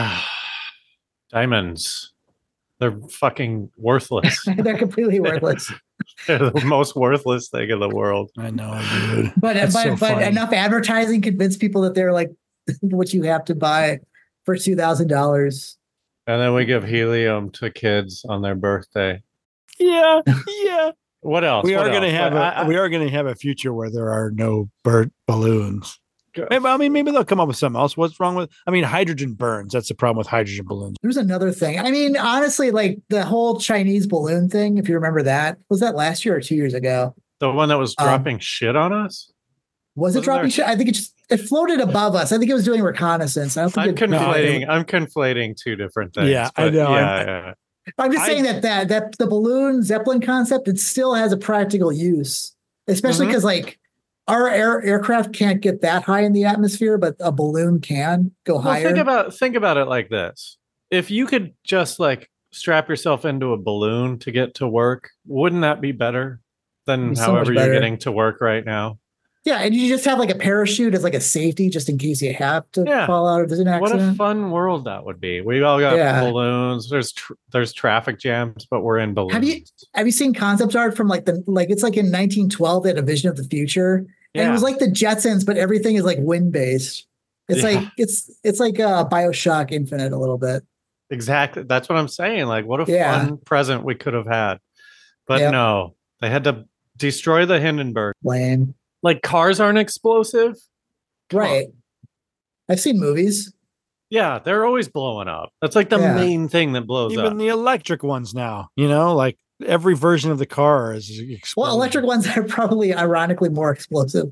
Diamonds. They're fucking worthless. They're completely worthless. They're the most worthless thing in the world. I know, dude. But enough advertising convinced people that they're like what you have to buy for $2,000. And then we give helium to kids on their birthday. Yeah. What else? We are going to have a future where there are no balloons. Maybe they'll come up with something else. What's wrong with? Hydrogen burns. That's the problem with hydrogen balloons. There's another thing. Honestly, like the whole Chinese balloon thing. If you remember that, was that last year or 2 years ago? The one that was dropping shit on us. Was it dropping shit? I think it floated above us. I think it was doing reconnaissance. I'm conflating two different things. Yeah, I know. Yeah. I'm just saying that the balloon Zeppelin concept, it still has a practical use, especially because like our aircraft can't get that high in the atmosphere, but a balloon can go higher. Think about it like this: if you could just like strap yourself into a balloon to get to work, wouldn't that be better than however you're getting to work right now? Yeah, and you just have like a parachute as like a safety just in case you have to fall out or there's an accident. What a fun world that would be. We all got balloons. There's traffic jams, but we're in balloons. Have you seen concept art from it's like in 1912 they had a vision of the future, and it was like the Jetsons, but everything is like wind based. It's like it's like BioShock Infinite a little bit. Exactly, that's what I'm saying. Like, what a fun present we could have had, but no, they had to destroy the Hindenburg. Lame. Like cars aren't explosive. Right. I've seen movies. Yeah, they're always blowing up. That's like the main thing that blows up. Even the electric ones now, like every version of the car is explosive. Well, electric ones are probably ironically more explosive.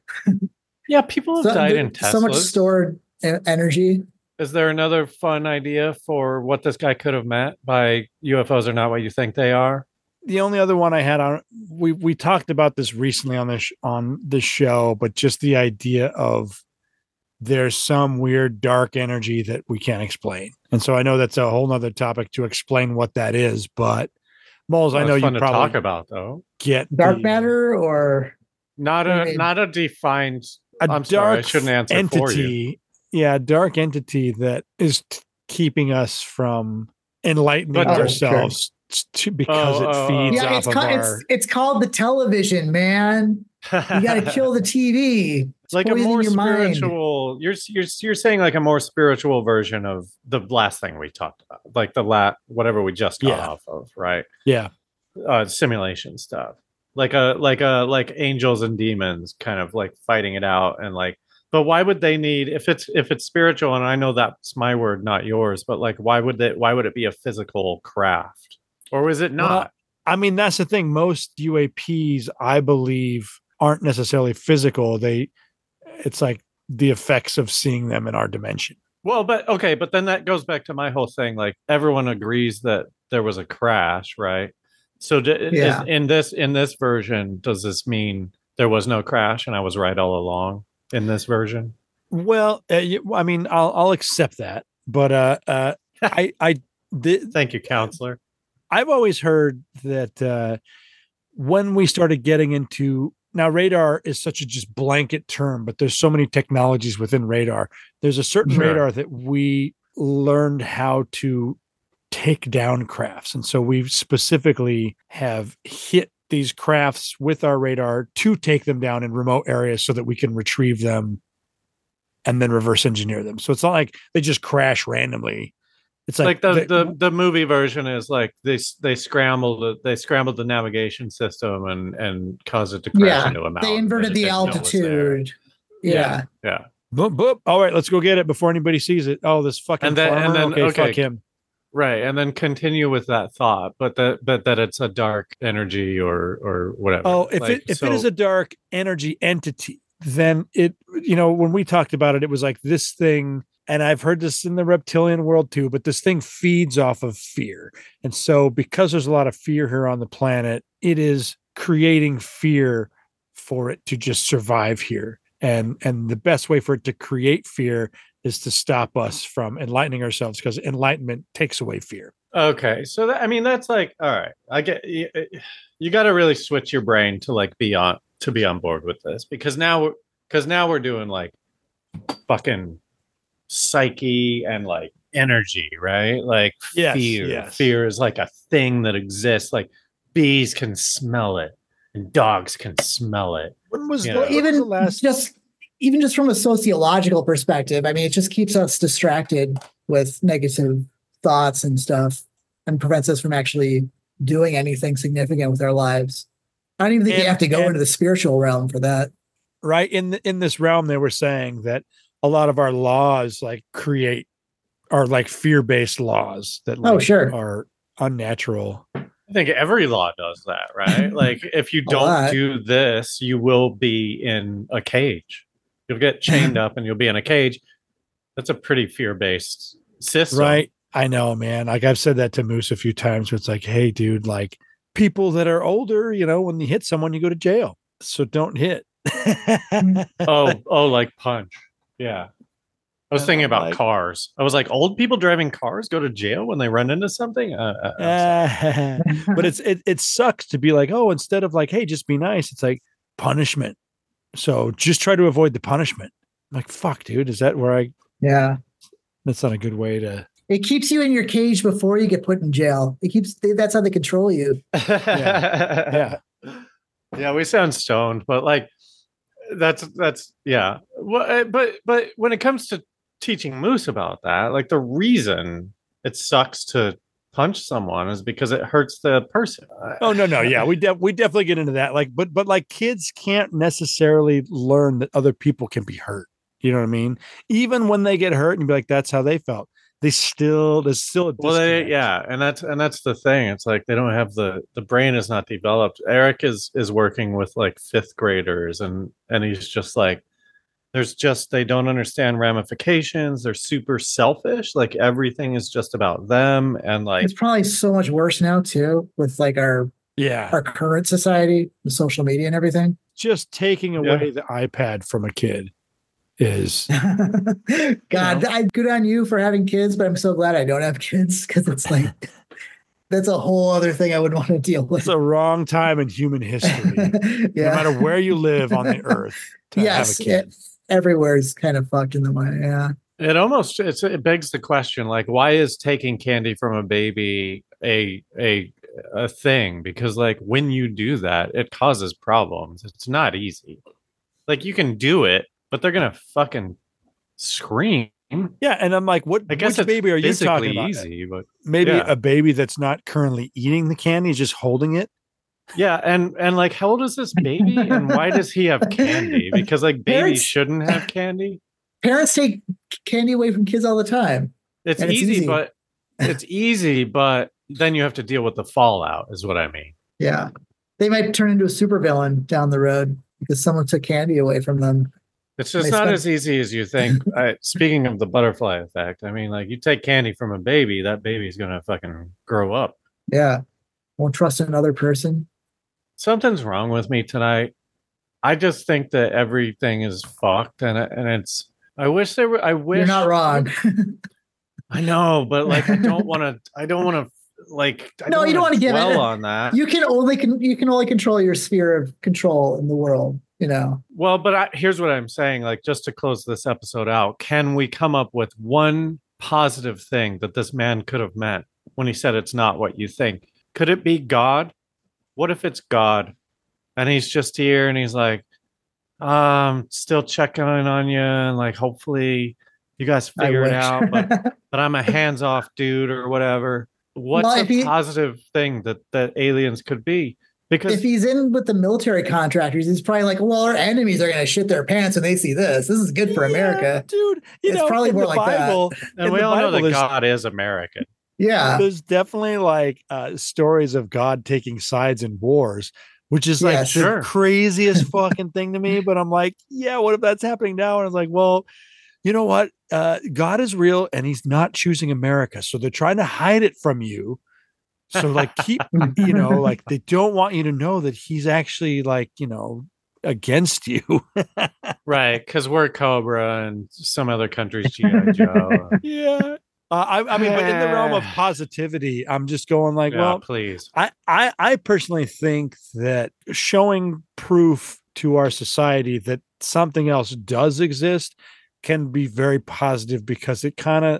Yeah, people have died in Teslas. So much stored energy. Is there another fun idea for what this guy could have meant by UFOs are not what you think they are? The only other one I had on, we talked about this recently on this show, but just the idea of there's some weird dark energy that we can't explain. And so I know that's a whole nother topic to explain what that is, but Moles, I know you probably talk about though. Get dark matter or not a defined. I'm sorry, I shouldn't answer entity, for you. Yeah, dark entity that is keeping us from enlightening ourselves. Sure. Because it feeds off of our... It's called the television, man. You got to kill the TV. like a poisoning more your mind. spiritual. You're saying like a more spiritual version of the last thing we talked about, like whatever we just got Yeah. off of, right? Yeah. Simulation stuff, like angels and demons, kind of like fighting it out, and like. But why would they need if it's spiritual? And I know that's my word, not yours. But like, why would it be a physical craft, or is it not? Well, I mean, that's the thing. Most UAPs, I believe, aren't necessarily physical. It's like the effects of seeing them in our dimension. Well, but okay, but then that goes back to my whole thing. Like everyone agrees that there was a crash, right? So in this version, does this mean there was no crash and I was right all along in this version? Well, I mean, I'll accept that, but Thank you, counselor. I've always heard that when we started getting into now, radar is such a just blanket term, but there's so many technologies within radar. There's a certain radar that we learned how to take down crafts. And so we specifically have hit these crafts with our radar to take them down in remote areas so that we can retrieve them and then reverse engineer them. So it's not like they just crash randomly. It's like the movie version is like they scrambled the navigation system and caused it to crash into a mountain. They inverted the altitude. Yeah. Boop, boop. All right, let's go get it before anybody sees it. Oh, this fucking farmer. Okay, fuck him. Right, and then continue with that thought, but that it's a dark energy or whatever. Oh, if it is a dark energy entity, then when we talked about it, it was like this thing. And I've heard this in the reptilian world too, but this thing feeds off of fear. And so because there's a lot of fear here on the planet, it is creating fear for it to just survive here. And the best way for it to create fear is to stop us from enlightening ourselves, because enlightenment takes away fear. Okay. So that's like, all right, I get you got to really switch your brain to like be on board with this, because now we're doing like fucking psyche and like energy, right? Like fear is like a thing that exists. Like bees can smell it and dogs can smell it. Even just from a sociological perspective, I mean, it just keeps us distracted with negative thoughts and stuff and prevents us from actually doing anything significant with our lives. I don't even think you have to go into the spiritual realm for that. Right. In this realm, they were saying that a lot of our laws are like fear-based laws that are unnatural. I think every law does that, right? Like if you don't do this, you will be in a cage. You'll get chained up and you'll be in a cage. That's a pretty fear-based system. Right. I know, man. Like I've said that to Moose a few times where it's like, hey, dude, like people that are older, when you hit someone, you go to jail. So don't hit. like punch. Yeah. I was thinking about cars. I was like, old people driving cars go to jail when they run into something? But it sucks to be like, oh, instead of like, hey, just be nice, it's like punishment. So just try to avoid the punishment. I'm like, fuck, dude, is that where Yeah. That's not a good way to. It keeps you in your cage before you get put in jail. That's how they control you. Yeah. Yeah, we sound stoned, but like, that's yeah. Well, but when it comes to teaching Moose about that, like the reason it sucks to punch someone is because it hurts the person. Oh no, yeah, we definitely get into that. Like, but like kids can't necessarily learn that other people can be hurt. You know what I mean? Even when they get hurt, and you'd be like, that's how they felt. There's still a disconnect. Well, and that's the thing. It's like they don't have the brain is not developed. Eric is working with like 5th graders, and he's just like, they don't understand ramifications. They're super selfish. Like everything is just about them, and like it's probably so much worse now too with like our current society, the social media and everything. Just taking away the iPad from a kid is God, good on you for having kids, but I'm so glad I don't have kids, because it's like that's a whole other thing I would want to deal with. It's a wrong time in human history. No matter where you live on the earth to have a kid. Everywhere is kind of fucked in the way. Yeah. It begs the question, like, why is taking candy from a baby a thing? Because like when you do that, it causes problems. It's not easy. Like you can do it, but they're gonna fucking scream. Yeah, and I'm like, I guess which baby are you talking about? Easy, but maybe yeah. a baby that's not currently eating the candy, just holding it. Yeah, and like, how old is this baby, and why does he have candy? Because like babies shouldn't have candy. Parents take candy away from kids all the time. It's easy, but it's easy, but then you have to deal with the fallout, is what I mean. Yeah, they might turn into a supervillain down the road because someone took candy away from them. It's just not as easy as you think. Speaking of the butterfly effect, I mean, like, you take candy from a baby, that baby's gonna fucking grow up. Yeah, won't trust another person. Something's wrong with me tonight. I just think that everything is fucked, and it's. I wish there were. I wish you're not wrong. I know, but like, I don't want to. Like, no, you don't want to give it on that. You can only control your sphere of control in the world. You know. Well, but here's what I'm saying. Like, just to close this episode out, can we come up with one positive thing that this man could have meant when he said it's not what you think? Could it be God? What if it's God, and he's just here, and he's like, still checking on you, and like, hopefully you guys figure it out, but I'm a hands-off dude or whatever. What's a positive thing that aliens could be? Because if he's in with the military contractors, he's probably like, well, our enemies are going to shit their pants when they see this. This is good for America. Dude, it's probably more like Bible, that. And we all know that God is American. Yeah. There's definitely like stories of God taking sides in wars, which is like the craziest fucking thing to me. But I'm like, yeah, what if that's happening now? And I was like, well, you know what? God is real and he's not choosing America. So they're trying to hide it from you. So like, keep, like they don't want you to know that he's actually like, against you. Right. Because we're Cobra and some other countries, G.I. Joe. Yeah. I mean, but in the realm of positivity, I'm just going like, well, please. I personally think that showing proof to our society that something else does exist can be very positive because it kind of,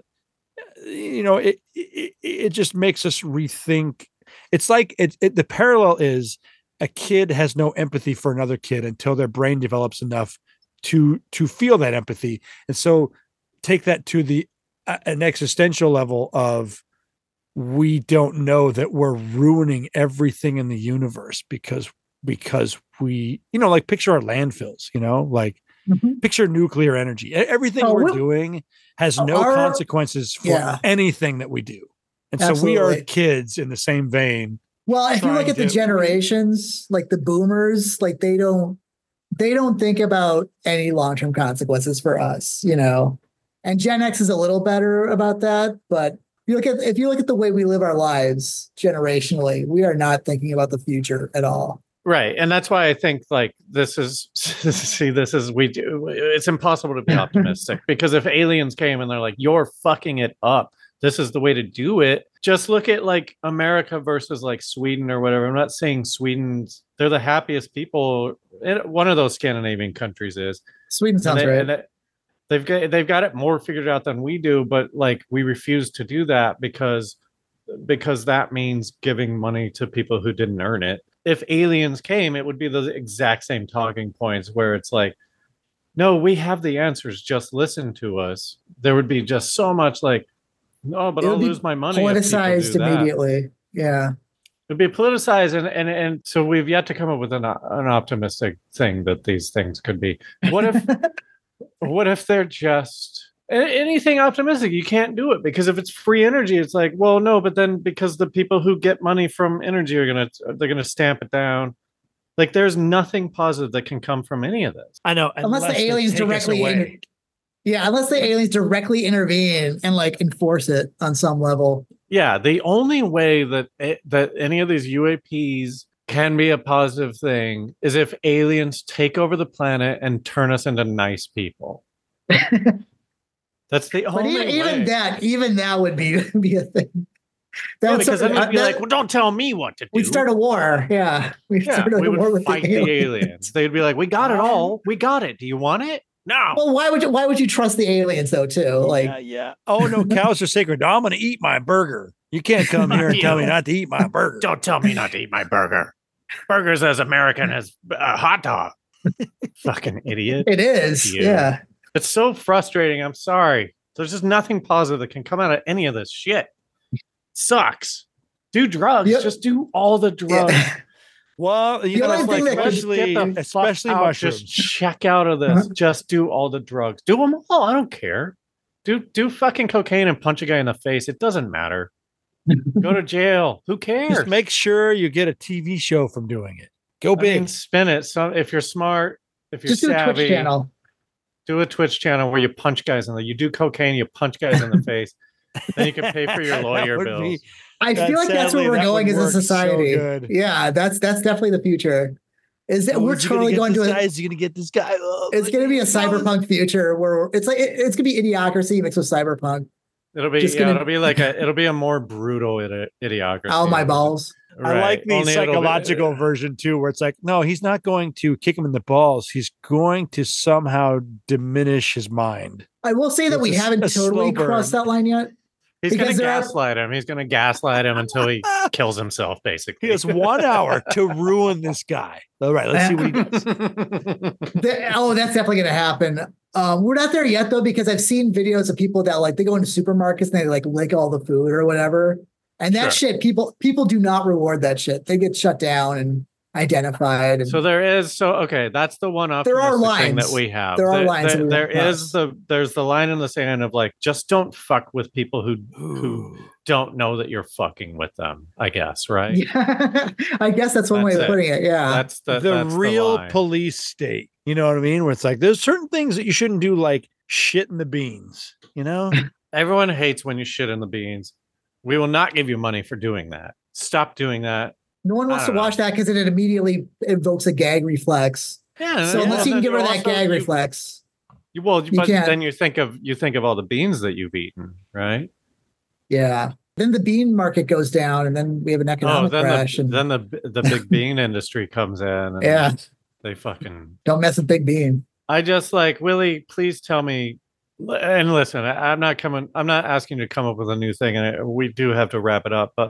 it just makes us rethink. It's like the parallel is a kid has no empathy for another kid until their brain develops enough to feel that empathy. And so take that to an existential level of we don't know that we're ruining everything in the universe because we, like picture our landfills, picture nuclear energy. Everything we're doing has no consequences for anything that we do. And so we are kids in the same vein. Well, if you look at the generations, like the boomers, like they don't think about any long-term consequences for us, And Gen X is a little better about that, but if you look at the way we live our lives generationally, we are not thinking about the future at all. Right. And that's why I think like it's impossible to be optimistic because if aliens came and they're like, you're fucking it up, this is the way to do it. Just look at like America versus like Sweden or whatever. I'm not saying they're the happiest people. One of those Scandinavian countries is. Sweden sounds right. They've got it more figured out than we do, but like we refuse to do that because that means giving money to people who didn't earn it. If aliens came, it would be the exact same talking points where it's like, no, we have the answers. Just listen to us. There would be just so much like, no, but I'll lose my money. Politicized immediately. Yeah. It'd be politicized. And so we've yet to come up with an optimistic thing that these things could be. What if they're just anything optimistic? You can't do it because if it's free energy, it's like, well, no, but then because the people who get money from energy they're gonna stamp it down. Like there's nothing positive that can come from any of this. I know, unless the aliens directly intervene and like enforce it on some level. Yeah, the only way that any of these UAPs can be a positive thing is if aliens take over the planet and turn us into nice people. That's the only way. Even that would be a thing. Because then we'd be like, well, don't tell me what to do. We'd start a war. Yeah. We would fight the aliens. They'd be like, we got it all. We got it. Do you want it? No. Well, why would you trust the aliens though, too? Like, yeah. Oh no, cows are sacred. No, I'm gonna eat my burger. You can't come here and tell me not to eat my burger. Don't tell me not to eat my burger. Burger's as American as a hot dog. Fucking idiot. It is. You. Yeah. It's so frustrating. I'm sorry. There's just nothing positive that can come out of any of this shit. It sucks. Do drugs. Yep. Just do all the drugs. Yeah. Well, you The know, only thing that especially out. mushrooms. Just check out of this. Just do all the drugs. Do them all. I don't care. Do fucking cocaine and punch a guy in the face. It doesn't matter. Go to jail. Who cares? Just make sure you get a TV show from doing it. Go big. I mean, spin it. So if you're smart, if you're Just do savvy, a Twitch channel. Do a Twitch channel where you punch guys you do cocaine, you punch guys in the face. Then you can pay for your lawyer bills. I feel like that's where we're going as a society. So yeah, that's definitely the future. Is that we're totally going to Is going to get this guy? Oh, it's going to be a cyberpunk future where it's like it's going to be Idiocracy mixed with cyberpunk. It'll be a more brutal Idiocracy. Ow, my balls. Right. I like the psychological version too, where it's like, no, he's not going to kick him in the balls. He's going to somehow diminish his mind. I will say that we haven't totally crossed that line yet. He's going to gaslight him. He's going to gaslight him until he kills himself, basically. He has 1 hour to ruin this guy. All right, let's see what he does. That's definitely going to happen. We're not there yet, though, because I've seen videos of people that they go into supermarkets and they lick all the food or whatever. And that shit, people do not reward that shit. They get shut down and identified. And so that's the one there are lines that we have. There are lines. There's the line in the sand of just don't fuck with people who don't know that you're fucking with them, I guess, right? Yeah. I guess that's one way of putting it. Yeah. That's the real police state. You know what I mean? Where it's there's certain things that you shouldn't do, like shit in the beans, you know? Everyone hates when you shit in the beans. We will not give you money for doing that. Stop doing that. No one wants to watch that because it immediately invokes a gag reflex. Yeah. So unless you can give her that gag reflex. Then you think of all the beans that you've eaten, right? Yeah. Then the bean market goes down, and then we have an economic crash. Then the big bean industry comes in. And yeah. They fucking don't mess with big bean. I just Willie, please tell me. And listen, I'm not asking you to come up with a new thing, and we do have to wrap it up. But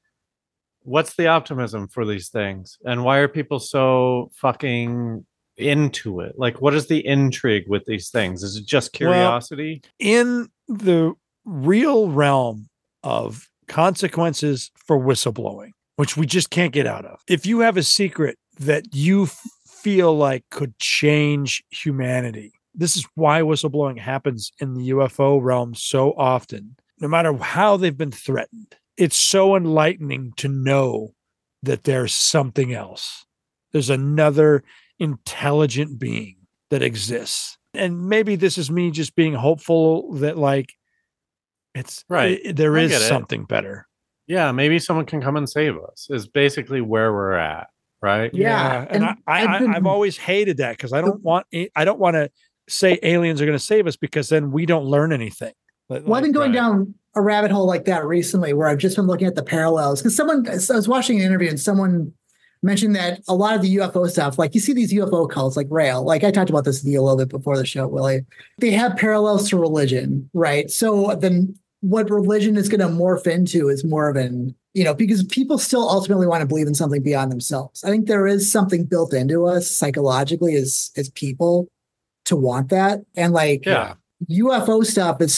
what's the optimism for these things, and why are people so fucking into it? What is the intrigue with these things? Is it just curiosity? Well, in the real realm of consequences for whistleblowing, which we just can't get out of, if you have a secret that you feel could change humanity. This is why whistleblowing happens in the UFO realm so often, no matter how they've been threatened. It's so enlightening to know that there's something else. There's another intelligent being that exists. And maybe this is me just being hopeful that it's right. There is something better. Yeah. Maybe someone can come and save us is basically where we're at. Right. Yeah. And I've always hated that because I don't want to say aliens are going to save us because then we don't learn anything. I've been going down a rabbit hole like that recently where I've just been looking at the parallels because I was watching an interview and someone mentioned that a lot of the UFO stuff, you see these UFO cults like Rail, I talked about this a little bit before the show, Willie, they have parallels to religion, right? So then what religion is going to morph into is more of an, because people still ultimately want to believe in something beyond themselves. I think there is something built into us psychologically as people to want that. And UFO stuff is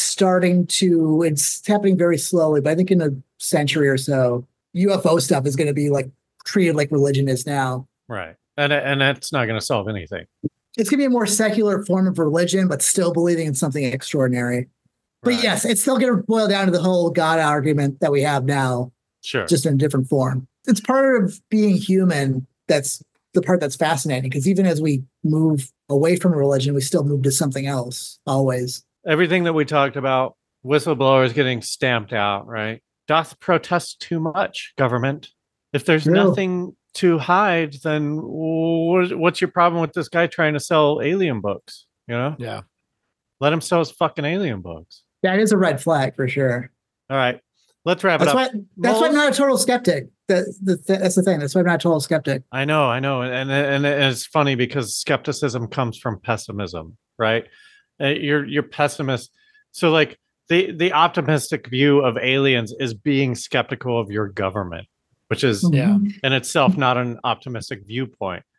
it's happening very slowly, but I think in a century or so, UFO stuff is going to be treated like religion is now. Right. And that's not going to solve anything. It's going to be a more secular form of religion, but still believing in something extraordinary. But right. Yes, it's still going to boil down to the whole God argument that we have now. Sure. Just in a different form. It's part of being human. That's the part that's fascinating because even as we move away from religion, we still move to something else always. Everything that we talked about, whistleblowers getting stamped out, right? Doth protest too much, government. If there's nothing to hide, then what's your problem with this guy trying to sell alien books? Yeah. Let him sell his fucking alien books. That is a red flag for sure. All right. Let's wrap it up. That's why I'm not a total skeptic. That's the thing. That's why I'm not a total skeptic. I know. And it's funny because skepticism comes from pessimism, right? You're pessimist. So the optimistic view of aliens is being skeptical of your government, which is in itself not an optimistic viewpoint.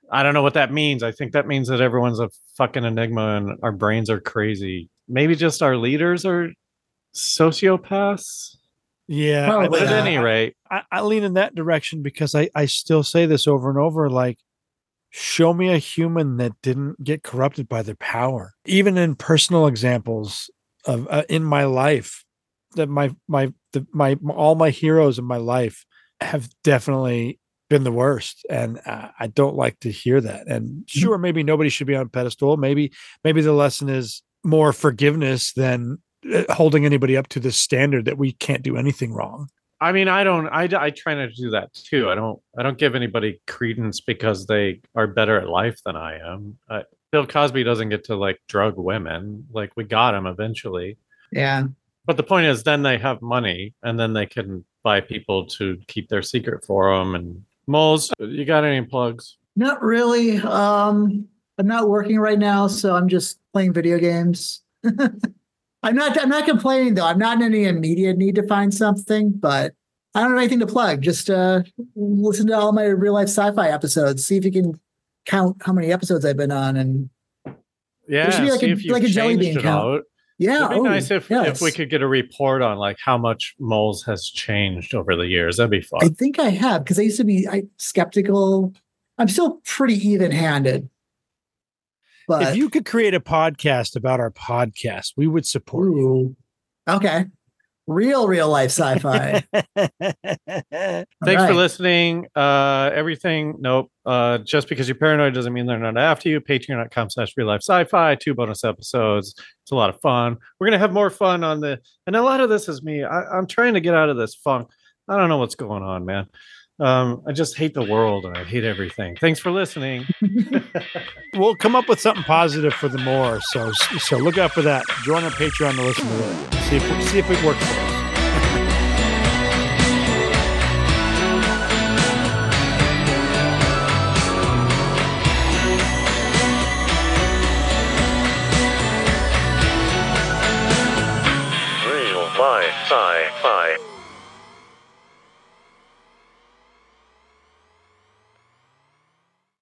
I don't know what that means. I think that means that everyone's a fucking enigma and our brains are crazy. Maybe just our leaders are sociopaths. Yeah. Probably But at not. any rate, I lean in that direction because I still say this over and over, like, show me a human that didn't get corrupted by their power. Even in personal examples of in my life, that my all my heroes in my life have definitely been the worst, and I don't like to hear that. And sure, maybe nobody should be on a pedestal. Maybe the lesson is more forgiveness than holding anybody up to this standard that we can't do anything wrong. I mean, I try not to do that too. I don't give anybody credence because they are better at life than I am. Bill Cosby doesn't get to like drug women. Like, we got him eventually. Yeah. But the point is, then they have money and then they can buy people to keep their secret for them. And Moles, you got any plugs? Not really. I'm not working right now, so I'm just playing video games. I'm not complaining though. I'm not in any immediate need to find something, but I don't have anything to plug. Just listen to all my real life sci-fi episodes. See if you can count how many episodes I've been on, and Yeah, there should be like see if you've a jelly changed bean it count. out. Yeah, It'd be nice if yes. we could get a report on like how much Moles has changed over the years. That'd be fun. I think I have, because I used to be skeptical. I'm still pretty even-handed. But If you could create a podcast about our podcast, we would support you. ooh, okay, real life sci-fi. Thanks for listening. Everything. Nope. Just because you're paranoid doesn't mean they're not after you. Patreon.com/real life sci-fi. 2 bonus episodes. It's a lot of fun. We're going to have more fun on and a lot of this is me. I'm trying to get out of this funk. I don't know what's going on, man. I just hate the world and I hate everything. Thanks for listening. We'll come up with something positive for the more. So look out for that. Join our Patreon to listen to it. See if it works for us.